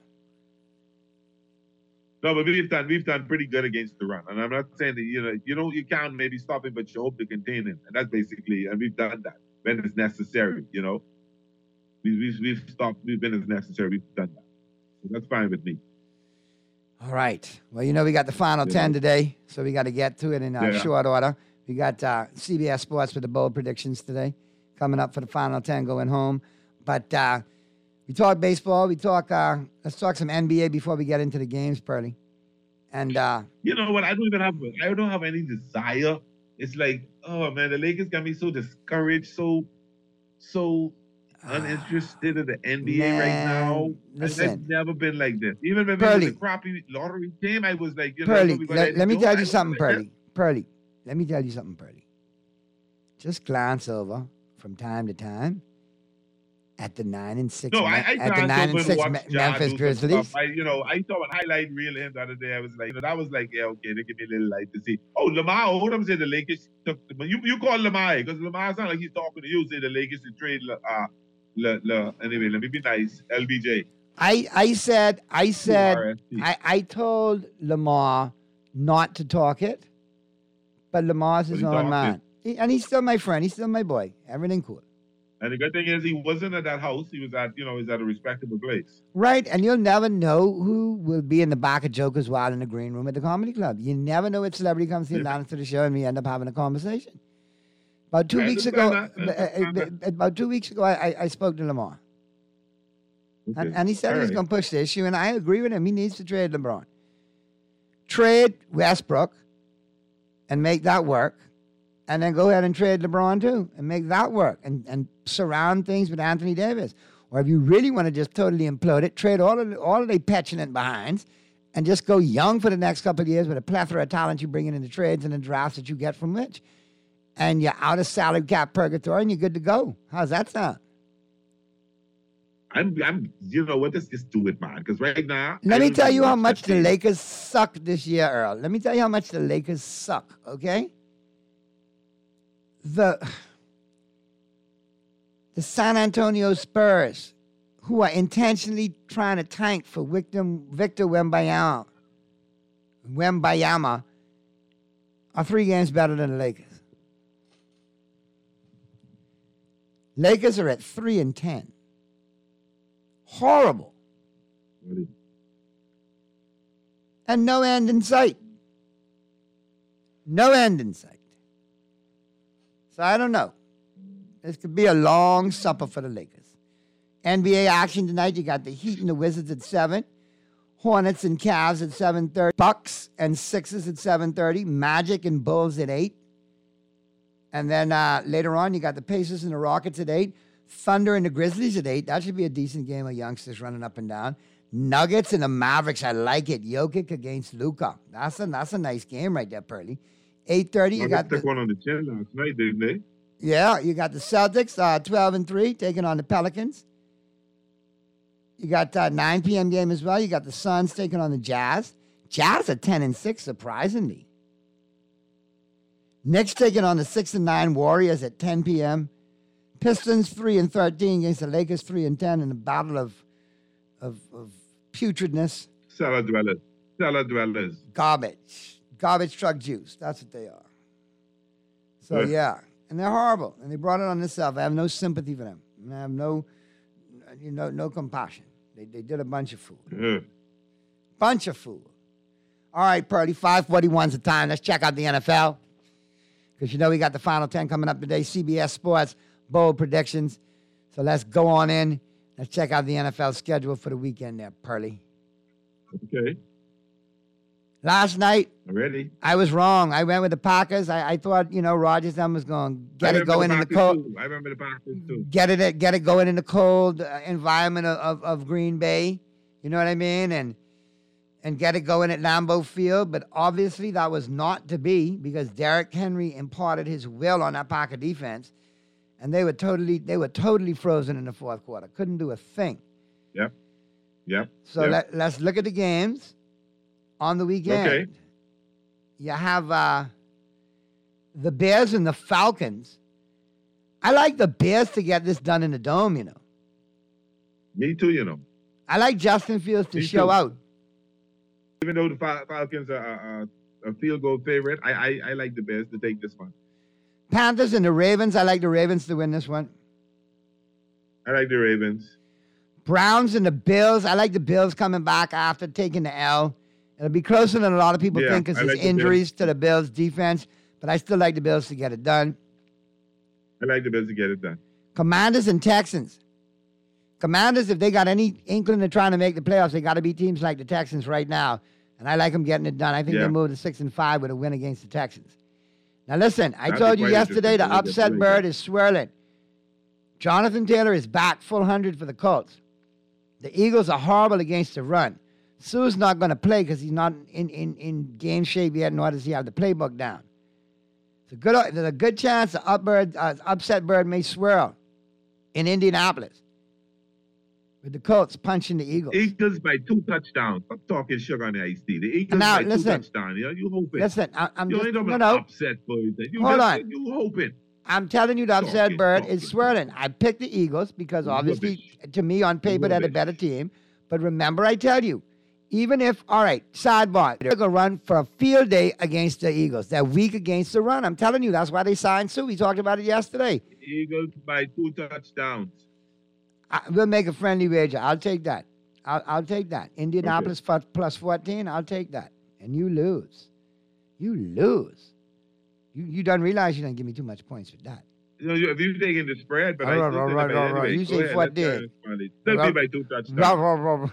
No, but we've done we've done pretty good against the run, and I'm not saying that you know you know you can't maybe stop him, but you hope to contain him, and that's basically and we've done that when it's necessary. You know, we, we've we've stopped we've been as necessary. We've done that, so that's fine with me. All right. Well, you know we got the final Yeah. ten today, so we got to get to it in uh, Yeah. short order. We got uh, C B S Sports with the bold predictions today, coming up for the final ten going home. But uh, we talk baseball. We talk. Uh, let's talk some N B A before we get into the games, Pearly. And uh, You know what? I don't even have I don't have any desire. It's like, oh man, the Lakers got me so discouraged, so so uninterested in the N B A right Man, now. listen. I've never been like this. Even when Pearly. we the crappy lottery team, I was like, you know, Pearly, we gonna let, let me go. tell I you was something, like, Pearly. Pearly, let me tell you something, Pearly. Just glance over from time to time at the nine and six. No, Me- I, I at the glanced nine over and and six watched Me- Ja Memphis do some Grizzlies. stuff. I, you know, I saw a highlight reel of him the other day. I was like, you know, that was like, yeah, okay, they give me a little light to see. Oh, Lamar Odom said the Lakers took the, you you call Lamar because Lamar sound like he's talking to you. Say the Lakers should trade. Uh, la, la, anyway, let me be nice. L B J. I, I said, I said, R S P. I, I told Lamar not to talk it, but Lamar's his But he own talked man. it. He- and he's still my friend. He's still my boy. Everything cool. And the good thing is, he wasn't at that house. He was at, you know, he was at a respectable place. Right, and you'll never know who will be in the back of Jokers while in the green room at the comedy club. You never know which celebrity comes to Atlanta to the show, and we end up having a conversation. About two I weeks ago, understand that. I uh, uh, understand uh, about two weeks ago, I, I, I spoke to Lamar, and, Okay. and he said All he was right. going to push the issue, and I agree with him. He needs to trade LeBron, trade Westbrook, and make that work, and then go ahead and trade LeBron too, and make that work, and and surround things with Anthony Davis. Or if you really want to just totally implode it, trade all of the, all of the petulant behinds, and just go young for the next couple of years with a plethora of talent you bring in in the trades and the drafts that you get from Mitch, and you're out of salary cap purgatory, and you're good to go. How's that sound? I'm, I'm, you know what? Let's just do it, man. Because right now, Let I me don't tell even you how watch much that the game. Lakers suck this year, Earl. Let me tell you how much the Lakers suck, okay? The, the San Antonio Spurs, who are intentionally trying to tank for Victor, Victor Wembanyama, Wembayama, are three games better than the Lakers. Lakers are at three and ten. Horrible. And no end in sight. No end in sight. So I don't know. This could be a long supper for the Lakers. N B A action tonight. You got the Heat and the Wizards at seven. Hornets and Cavs at seven thirty. Bucks and Sixers at seven thirty. Magic and Bulls at eight. And then uh, later on, you got the Pacers and the Rockets at eight. Thunder and the Grizzlies at eight. That should be a decent game of youngsters running up and down. Nuggets and the Mavericks. I like it. Jokic against Luka. That's a, that's a nice game right there, Pearly. eight thirty, you Nuggets got the, took one on the chin last night, didn't they? yeah, you got the Celtics, uh, twelve and three, taking on the Pelicans. You got uh, nine p.m. game as well. You got the Suns taking on the Jazz. Jazz are ten and six, surprisingly. Knicks taking on the six and nine Warriors at ten p.m. Pistons three and thirteen against the Lakers three and ten in a battle of, of, of putridness. Cellar dwellers. Cellar dwellers. Garbage. Garbage truck juice. That's what they are. So, Good. yeah. And they're horrible. And they brought it on themselves. I have no sympathy for them. And I have no you know, no compassion. They they did a bunch of fool. Yeah. Bunch of fool. All right, Purdy, five forty-one's the time. Let's check out the N F L. Because you know we got the Final ten coming up today. C B S Sports, bold predictions. So let's go on in. Let's check out the N F L schedule for the weekend there, Purdy. Okay. Last night, Ready? I was wrong. I went with the Packers. I, I thought, you know, Rodgers them was going to get it going in the cold. Too. I remember the Packers too. Get it, get it going in the cold uh, environment of, of, of Green Bay. You know what I mean? And and get it going at Lambeau Field. But obviously that was not to be because Derrick Henry imparted his will on that Packer defense. And they were totally they were totally frozen in the fourth quarter. Couldn't do a thing. Yep. Yep. So yep. Let, let's look at the games on the weekend. Okay. You have uh, the Bears and the Falcons. I like the Bears to get this done in the Dome, you know. Me too, you know. I like Justin Fields to Me show too. out. Even though the Fal- Falcons are are a field goal favorite, I, I I like the Bears to take this one. Panthers and the Ravens. I like the Ravens to win this one. I like the Ravens. Browns and the Bills. I like the Bills coming back after taking the L. It'll be closer than a lot of people Yeah, think because I there's like the injuries to the Bills defense, but I still like the Bills to get it done. I like the Bills to get it done. Commanders and Texans. Commanders, if they got any inkling of trying to make the playoffs, they got to beat teams like the Texans right now. And I like them getting it done. I think Yeah. they move to six and five with a win against the Texans. Now listen, I That'd told be you quite yesterday the interesting. upset Really bird good. is swirling. Jonathan Taylor is back full hundred for the Colts. The Eagles are horrible against the run. Sue's not going to play because he's not in, in, in game shape yet, nor does he have the playbook down. It's a good, there's a good chance the up bird, uh, upset bird may swirl in Indianapolis with the Colts punching the Eagles. Eagles by two touchdowns. I'm talking sugar on the iced tea. The Eagles Now, by listen. two touchdowns. You know, you hoping. Listen, I, I'm you just, ain't no, about no. upset boys. You Hold just, on. You hoping. I'm telling you, the upset Talking, bird talking. is swirling. I picked the Eagles because obviously, to me, on paper, they're the better team. But remember, I tell you, even if, all right, sidebar, they're going to run for a field day against the Eagles. They're weak against the run. I'm telling you, that's why they signed Sue. We talked about it yesterday. Eagles by two touchdowns. I, we'll make a friendly wager. I'll take that. I'll, I'll take that. Indianapolis f- plus fourteen, I'll take that. And you lose. You lose. You you don't realize you don't give me too much points with that. You know, you- if you're taking the spread, but All I right, still all think right, about all it right. anyway. You Go say ahead, fourteen. let's, uh, let's Still Rob- be by two touchdowns. Rob- Rob- Rob-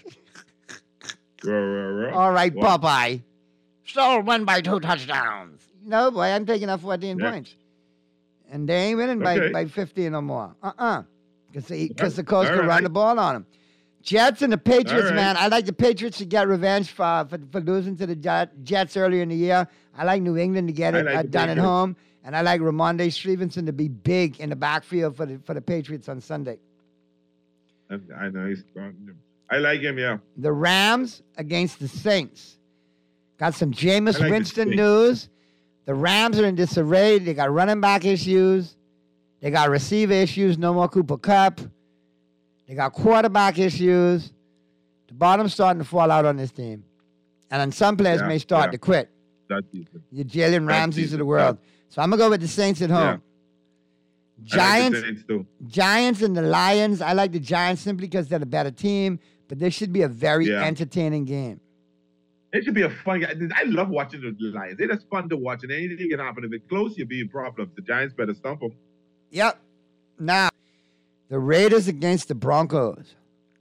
Row, row, row. All right, What? Popeye. Still win by two touchdowns. No, boy, I'm taking up fourteen Yeah. points. And they ain't winning by, Okay. by fifteen or more. Uh-uh. Because the, 'cause the All Colts can run right. the ball on them. Jets and the Patriots, All right. man. I like the Patriots to get revenge for, for, for losing to the Jet- Jets earlier in the year. I like New England to get I it like uh, the done at Patriots. home. And I like Ramondre Stevenson to be big in the backfield for the, for the Patriots on Sunday. I, I know he's strong. I like him, yeah. The Rams against the Saints. Got some I Jameis like the Winston Saints. news. The Rams are in disarray. They got running back issues. They got receiver issues. No more Cooper Kupp. They got quarterback issues. The bottom's starting to fall out on this team. And then some players Yeah, may start yeah. to quit. That's easy. Your Jalen Ramseys of easy. the world. So I'm going to go with the Saints at home. I like Giants, the Saints too. Giants and the Lions. I like the Giants simply because they're the better team. But this should be a very Yeah. entertaining game. It should be a fun game. I love watching the Lions. It is fun to watch, and anything can happen. If it's close, you'll be in problems. The Giants better stump them. Yep. Now, the Raiders against the Broncos.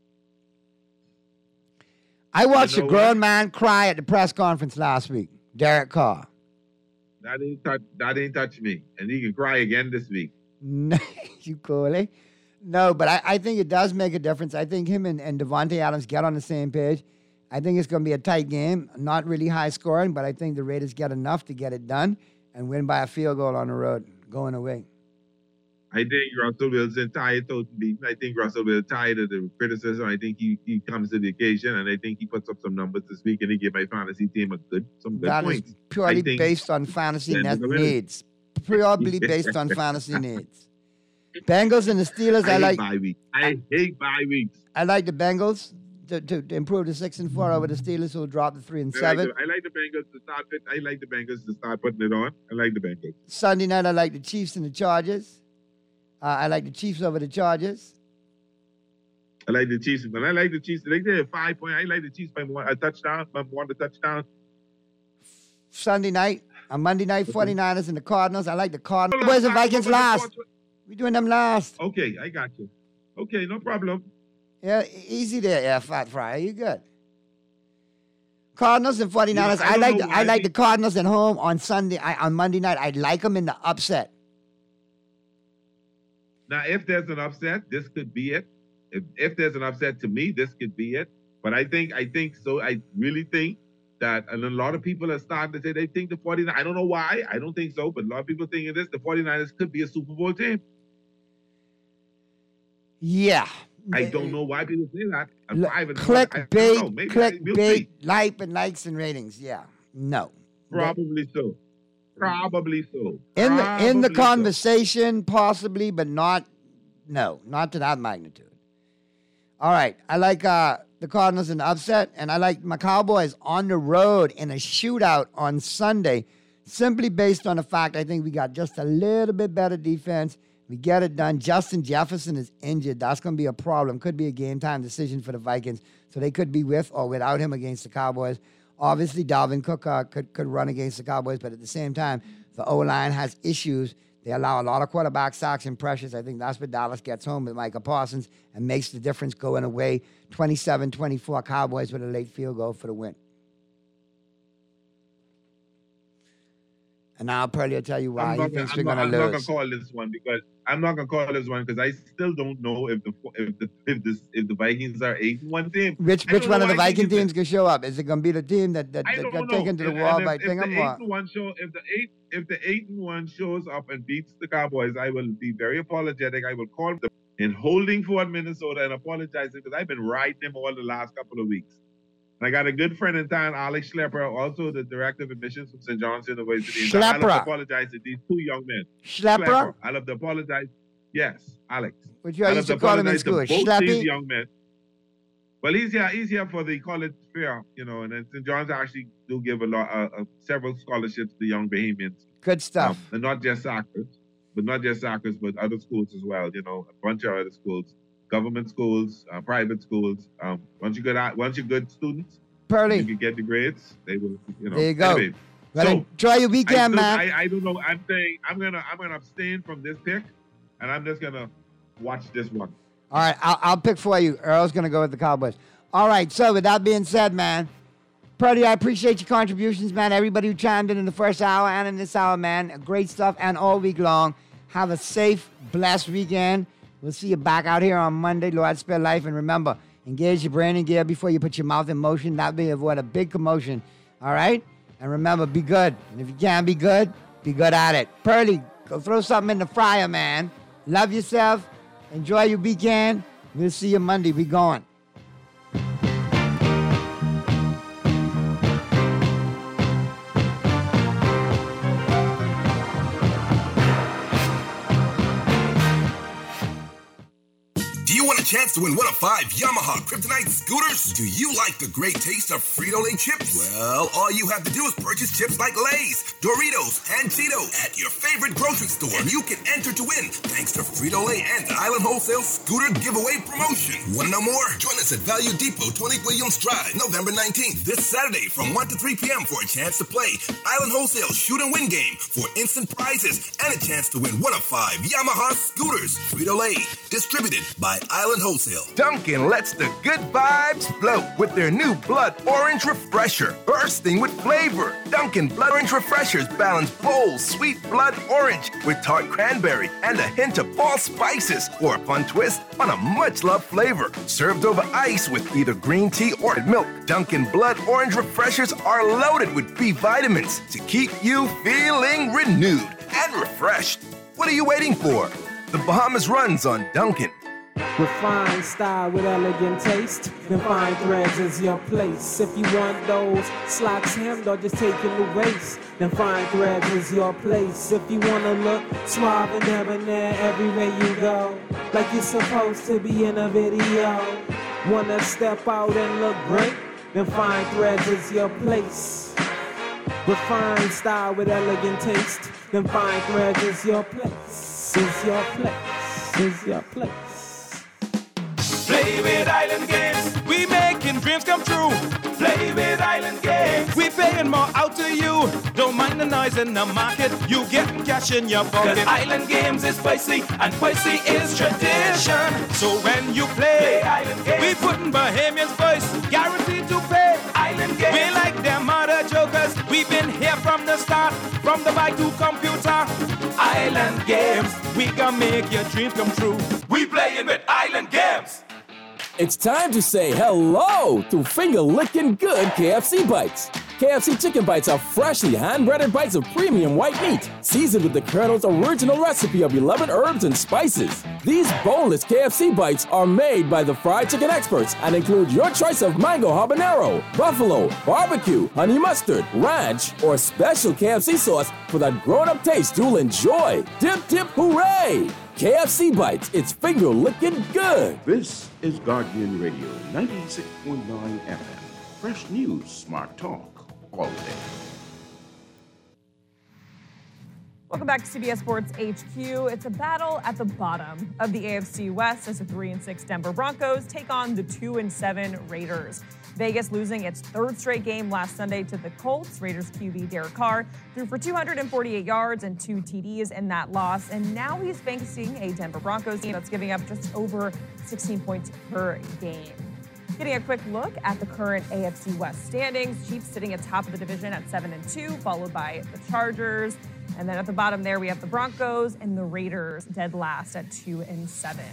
I watched know a grown what? man cry at the press conference last week. Derek Carr. That ain't touch. That ain't touch me, and he can cry again this week. No, you cool, eh? No, but I, I think it does make a difference. I think him and, and Devontae Adams get on the same page. I think it's going to be a tight game, not really high scoring, but I think the Raiders get enough to get it done and win by a field goal on the road, going away. I think Russell Wilson tired to beat. I think Russell Wilson tired of the criticism. I think he, he comes to the occasion, and I think he puts up some numbers this week, and he gave my fantasy team a good some good That is points. purely I think based on fantasy Denver net will win it. needs. Purely based on fantasy needs. Bengals and the Steelers, I, I hate like. bye weeks. I hate bye weeks. I like the Bengals to, to, to improve to six and four over the Steelers, who will drop to three and I like, seven. the, I like the Bengals to start. It. I like the Bengals to start putting it on. I like the Bengals. Sunday night, I like the Chiefs and the Chargers. Uh, I like the Chiefs over the Chargers. I like the Chiefs, but I like the Chiefs. They did five point. I like the Chiefs by one a touchdown, by one the touchdown. Sunday night, on Monday night, 49ers and the Cardinals. I like the Cardinals. Boys and Vikings last. We doing them last. Okay, I got you. Okay, no problem. Yeah, easy there, yeah, Fat Fryer. You good? Cardinals and 49ers. Yeah, I I, like don't the, know I like why. the Cardinals at home on Sunday. I, on Monday night, I like them in the upset. Now, if there's an upset, this could be it. If if there's an upset, to me, this could be it. But I think I think so. I really think that, and a lot of people are starting to say they think the 49ers. I don't know why. I don't think so, but a lot of people thinking this. The 49ers could be a Super Bowl team. Yeah. I don't know why people say that. I'm five and Clickbait, clickbait, like and likes and ratings. Yeah, no. Probably so. Probably so. In the in the Probably so. conversation, possibly, but not. No, not to that magnitude. All right, I like uh, the Cardinals in the upset, and I like my Cowboys on the road in a shootout on Sunday, simply based on the fact I think we got just a little bit better defense. We get it done. Justin Jefferson is injured. That's going to be a problem. Could be a game-time decision for the Vikings. So they could be with or without him against the Cowboys. Obviously, Dalvin Cook uh, could, could run against the Cowboys, but at the same time, the O-line has issues. They allow a lot of quarterback sacks and pressures. I think that's where Dallas gets home with Micah Parsons and makes the difference going away. twenty-seven twenty-four Cowboys with a late field goal for the win. And now Pearly will tell you why he thinks we're going to I'm lose. not going to call this one because I'm not going to call this one because I still don't know if the if the if this if the Vikings are eight and one team. Which I which don't one know of the why I think Viking it's a- teams can show up? Is it going to be the team that, that, I that don't got know. taken to the And- wall and by if, if the Tingham? eight Or- and one show, if the eight if the eight and one shows up and beats the Cowboys, I will be very apologetic. I will call them in holding Fort Minnesota and apologizing because I've been riding them all the last couple of weeks. And I got a good friend in town, Alex Schlepper, also the director of admissions from Saint John's University. And I have to Schlepper. apologize to these two young men. Schlepper? I have to apologize. Yes, Alex. Which you I used have to call him in apologize to school, both Schleppy? these young men. Well, he's here. He's here for the college fair, you know, and then Saint John's actually do give a lot, uh, uh, several scholarships to young Bahamians. Good stuff. Um, and not just soccer, but not just soccer, but other schools as well. You know, a bunch of other schools, government schools, uh, private schools. Um, once you good, out, once you're good students, Pearly. you can get the grades. They will, you know. There you go. Anyway, Well, so, enjoy your I, weekend, still- man. I, I don't know. I'm saying I'm gonna I'm gonna abstain from this pick, and I'm just gonna watch this one. All right, I'll, I'll pick for you. Earl's going to go with the Cowboys. All right, so with that being said, man, Purdy, I appreciate your contributions, man. Everybody who chimed in in the first hour and in this hour, man. Great stuff, and all week long. Have a safe, blessed weekend. We'll see you back out here on Monday. Lord, spare life. And remember, engage your brain and gear before you put your mouth in motion. That way avoid a big commotion. All right? And remember, be good. And if you can't be good, be good at it. Purdy, go throw something in the fryer, man. Love yourself. Enjoy your weekend. We'll see you Monday. We going. Do you want a chance to win one of five Yamaha Kryptonite scooters? Do you like the great taste of Frito-Lay chips? Well, all you have to do is purchase chips like Lay's, Doritos, and Cheetos at your favorite grocery store, and you can enter to win thanks to Frito-Lay and the Island Wholesale Scooter Giveaway Promotion. Want to know more? Join us at Value Depot, twenty Williams Drive, November nineteenth, this Saturday from one to three p.m. for a chance to play Island Wholesale Shoot and Win game for instant prizes and a chance to win one of five Yamaha scooters. Frito-Lay, distributed by Island Wholesale. Dunkin' lets the good vibes flow with their new Blood Orange Refresher, bursting with flavor. Dunkin' Blood Orange Refreshers balance bold, sweet blood orange with tart cranberry and a hint of fall spices for a fun twist on a much-loved flavor. Served over ice with either green tea or milk, Dunkin' Blood Orange Refreshers are loaded with B vitamins to keep you feeling renewed and refreshed. What are you waiting for? The Bahamas runs on Dunkin'. Refined style with elegant taste, then fine threads is your place. If you want those slacks hemmed or just taking the waist, then fine threads is your place. If you wanna look suave and debonair everywhere you go, like you're supposed to be in a video, wanna step out and look great, then fine threads is your place. Refined style with elegant taste, then fine threads is your place. Is your place. Is your place. Play with Island Games. We making dreams come true. Play with Island Games. We paying more out to you. Don't mind the noise in the market. You get cash in your pocket. 'Cause Island Games is spicy and spicy is tradition. So when you play, play Island Games, we putting Bahamians first. Guaranteed to pay. Island Games. We like them other jokers. We've been here from the start. From the bike to computer. Island Games. We gonna make your dreams come true. We playing with Island Games. It's time to say hello to finger-licking good K F C bites. K F C chicken bites are freshly hand-breaded bites of premium white meat, seasoned with the Colonel's original recipe of eleven herbs and spices. These boneless K F C bites are made by the fried chicken experts and include your choice of mango habanero, buffalo, barbecue, honey mustard, ranch, or special K F C sauce for that grown-up taste you'll enjoy. Dip, dip, hooray! K F C bites, it's finger-licking good. This is Guardian Radio, ninety-six point nine F M. Fresh news, smart talk, all day. Welcome back to C B S Sports H Q. It's a battle at the bottom of the A F C West as the three and six Denver Broncos take on the two and seven Raiders. Vegas losing its third straight game last Sunday to the Colts. Raiders Q B Derek Carr threw for two hundred forty-eight yards and two T Ds in that loss, and now he's facing a Denver Broncos team that's giving up just over sixteen points per game. Getting a quick look at the current A F C West standings, Chiefs sitting at top of the division at seven and two, followed by the Chargers, and then at the bottom there we have the Broncos and the Raiders dead last at two and seven.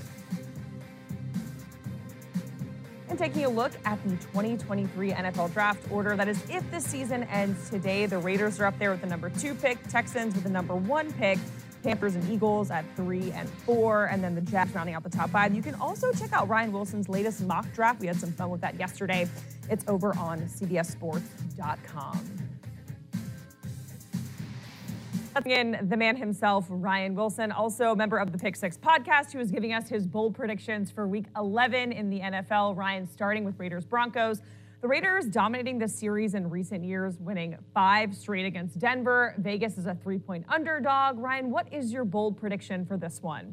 And taking a look at the twenty twenty-three N F L draft order, that is if the season ends today, the Raiders are up there with the number two pick, Texans with the number one pick, Panthers and Eagles at three and four, and then the Jets rounding out the top five. You can also check out Ryan Wilson's latest mock draft. We had some fun with that yesterday. It's over on C B S sports dot com. In the man himself, Ryan Wilson, also a member of the Pick Six podcast, who is giving us his bold predictions for week eleven in the N F L. Ryan, starting with Raiders Broncos. The Raiders dominating this series in recent years, winning five straight against Denver. Vegas is a three-point underdog. Ryan, what is your bold prediction for this one?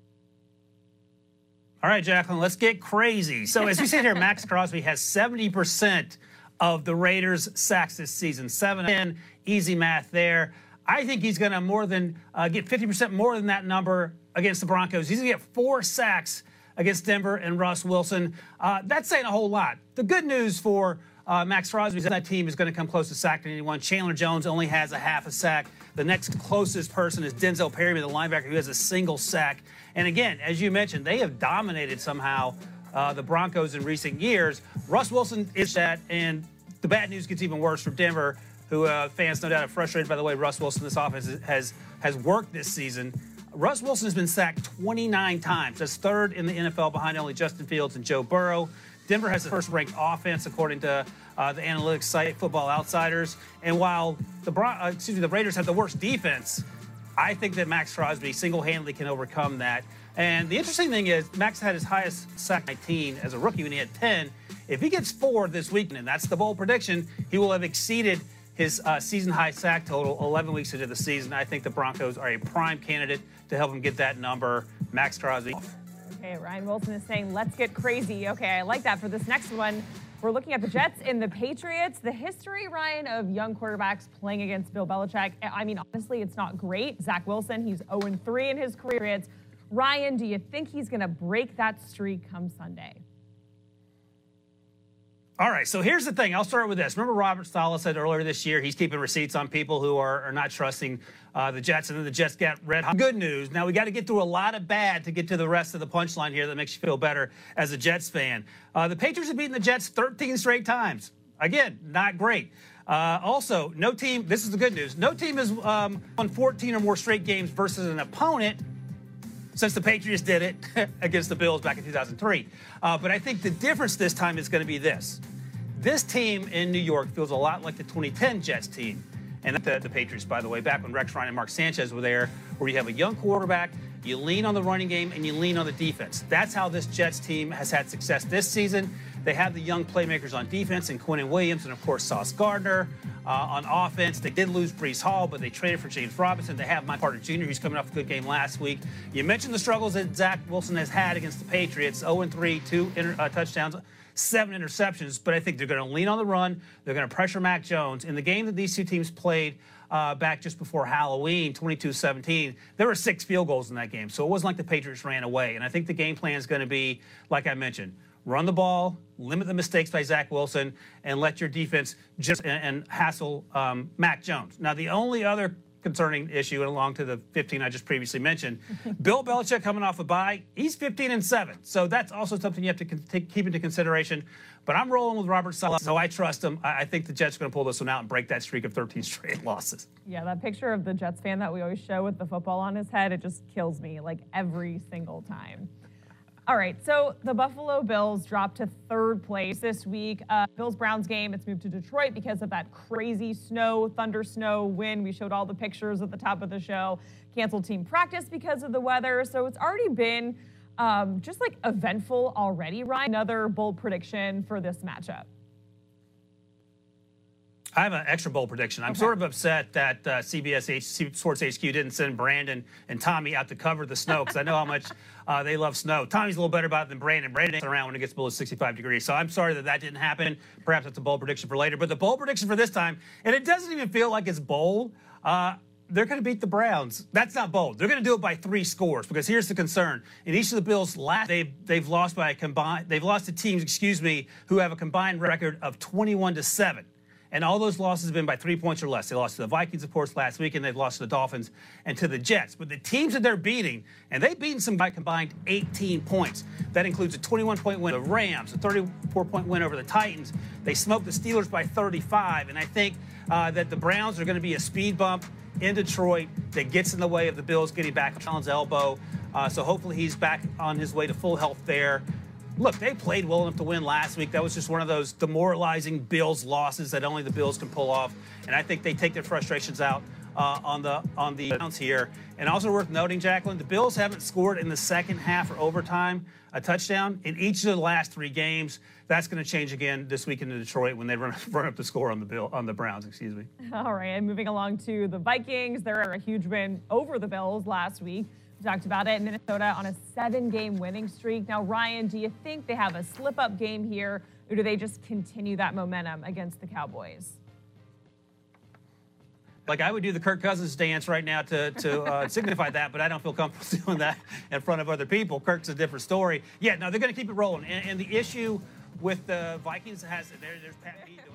All right, Jacqueline, let's get crazy. So as we sit here, Max Crosby has seventy percent of the Raiders' sacks this season. seven ten, easy math there. I think he's going to more than uh, get fifty percent more than that number against the Broncos. He's going to get four sacks against Denver and Russ Wilson. Uh, that's saying a whole lot. The good news for uh, Max Crosby is that team is going to come close to sacking anyone. Chandler Jones only has a half a sack. The next closest person is Denzel Perryman, the linebacker, who has a single sack. And again, as you mentioned, they have dominated somehow uh, the Broncos in recent years. Russ Wilson is that, and the bad news gets even worse for Denver, who uh, fans no doubt are frustrated by the way Russ Wilson, this offense, has has worked this season. Russ Wilson has been sacked twenty-nine times. That's third in the N F L behind only Justin Fields and Joe Burrow. Denver has the first-ranked offense according to uh, the analytics site Football Outsiders. And while the uh, excuse me, the Raiders have the worst defense, I think that Max Crosby single-handedly can overcome that. And the interesting thing is, Max had his highest sack nineteen as a rookie when he had ten. If he gets four this weekend, and that's the bold prediction, he will have exceeded his uh, season-high sack total eleven weeks into the season. I think the Broncos are a prime candidate to help him get that number. Max Crosby. Okay, Ryan Wilson is saying, let's get crazy. Okay, I like that. For this next one, we're looking at the Jets and the Patriots. The history, Ryan, of young quarterbacks playing against Bill Belichick, I mean, honestly, it's not great. Zach Wilson, he's oh and three in his career. Ryan, do you think he's going to break that streak come Sunday? All right, so here's the thing. I'll start with this. Remember Robert Saleh said earlier this year he's keeping receipts on people who are, are not trusting uh, the Jets, and then the Jets got red hot. Good news. Now, we got to get through a lot of bad to get to the rest of the punchline here that makes you feel better as a Jets fan. Uh, the Patriots have beaten the Jets thirteen straight times. Again, not great. Uh, also, no team, this is the good news, no team has um, won fourteen or more straight games versus an opponent since the Patriots did it against the Bills back in two thousand three. Uh, but I think the difference this time is going to be this. This team in New York feels a lot like the twenty ten Jets team. And the, the Patriots, by the way, back when Rex Ryan and Mark Sanchez were there, where you have a young quarterback, you lean on the running game, and you lean on the defense. That's how this Jets team has had success this season. They have the young playmakers on defense and Quinnen Williams and, of course, Sauce Gardner. Uh, on offense, they did lose Breece Hall, but they traded for James Robinson. They have Mike Carter Junior, who's coming off a good game last week. You mentioned the struggles that Zach Wilson has had against the Patriots, oh and three, two inter- uh, touchdowns, seven interceptions, but I think they're going to lean on the run. They're going to pressure Mac Jones. In the game that these two teams played uh, back just before Halloween, twenty-two seventeen, there were six field goals in that game, so it wasn't like the Patriots ran away. And I think the game plan is going to be, like I mentioned, run the ball, limit the mistakes by Zach Wilson, and let your defense just and, and hassle um, Mac Jones. Now, the only other concerning issue, and along to the fifteen I just previously mentioned, Bill Belichick coming off a bye, he's fifteen and seven. So that's also something you have to con- take, keep into consideration. But I'm rolling with Robert Saleh, so I trust him. I, I think the Jets are going to pull this one out and break that streak of thirteen straight losses. Yeah, that picture of the Jets fan that we always show with the football on his head, it just kills me, like, every single time. All right, so the Buffalo Bills dropped to third place this week. Uh, Bills-Browns game, it's moved to Detroit because of that crazy snow, thunder snow, wind. We showed all the pictures at the top of the show. Canceled team practice because of the weather. So it's already been um, just like eventful already. Ryan, another bold prediction for this matchup. I have an extra bold prediction. I'm okay. sort of upset that uh, C B S H, Sports H Q didn't send Brandon and Tommy out to cover the snow because I know how much uh, they love snow. Tommy's a little better about it than Brandon. Brandon ain't around when it gets below sixty-five degrees. So I'm sorry that that didn't happen. Perhaps that's a bold prediction for later. But the bold prediction for this time, and it doesn't even feel like it's bold, uh, they're going to beat the Browns. That's not bold. They're going to do it by three scores because here's the concern. In each of the Bills' last, they've, they've lost by a combined, they've lost to teams, excuse me, who have a combined record of twenty-one to seven. And all those losses have been by three points or less. They lost to the Vikings, of course, last week, and they've lost to the Dolphins and to the Jets. But the teams that they're beating, and they've beaten some by combined eighteen points. That includes a twenty-one point win over the Rams, a thirty-four point win over the Titans. They smoked the Steelers by thirty-five. And I think uh, that the Browns are going to be a speed bump in Detroit that gets in the way of the Bills getting back on Allen's elbow. Uh, so hopefully he's back on his way to full health there. Look, they played well enough to win last week. That was just one of those demoralizing Bills losses that only the Bills can pull off. And I think they take their frustrations out uh, on the on the Browns here. And also worth noting, Jacqueline, the Bills haven't scored in the second half or overtime a touchdown in each of the last three games. That's going to change again this week in Detroit when they run, run up the score on the Bill on the Browns. Excuse me. All right, and moving along to the Vikings. They're a huge win over the Bills last week. We talked about it. Minnesota on a seven-game winning streak. Now, Ryan, do you think they have a slip-up game here, or do they just continue that momentum against the Cowboys? Like, I would do the Kirk Cousins dance right now to, to uh, signify that, but I don't feel comfortable doing that in front of other people. Kirk's a different story. Yeah, no, they're going to keep it rolling. And, and the issue with the Vikings has there, there's Pat Meade.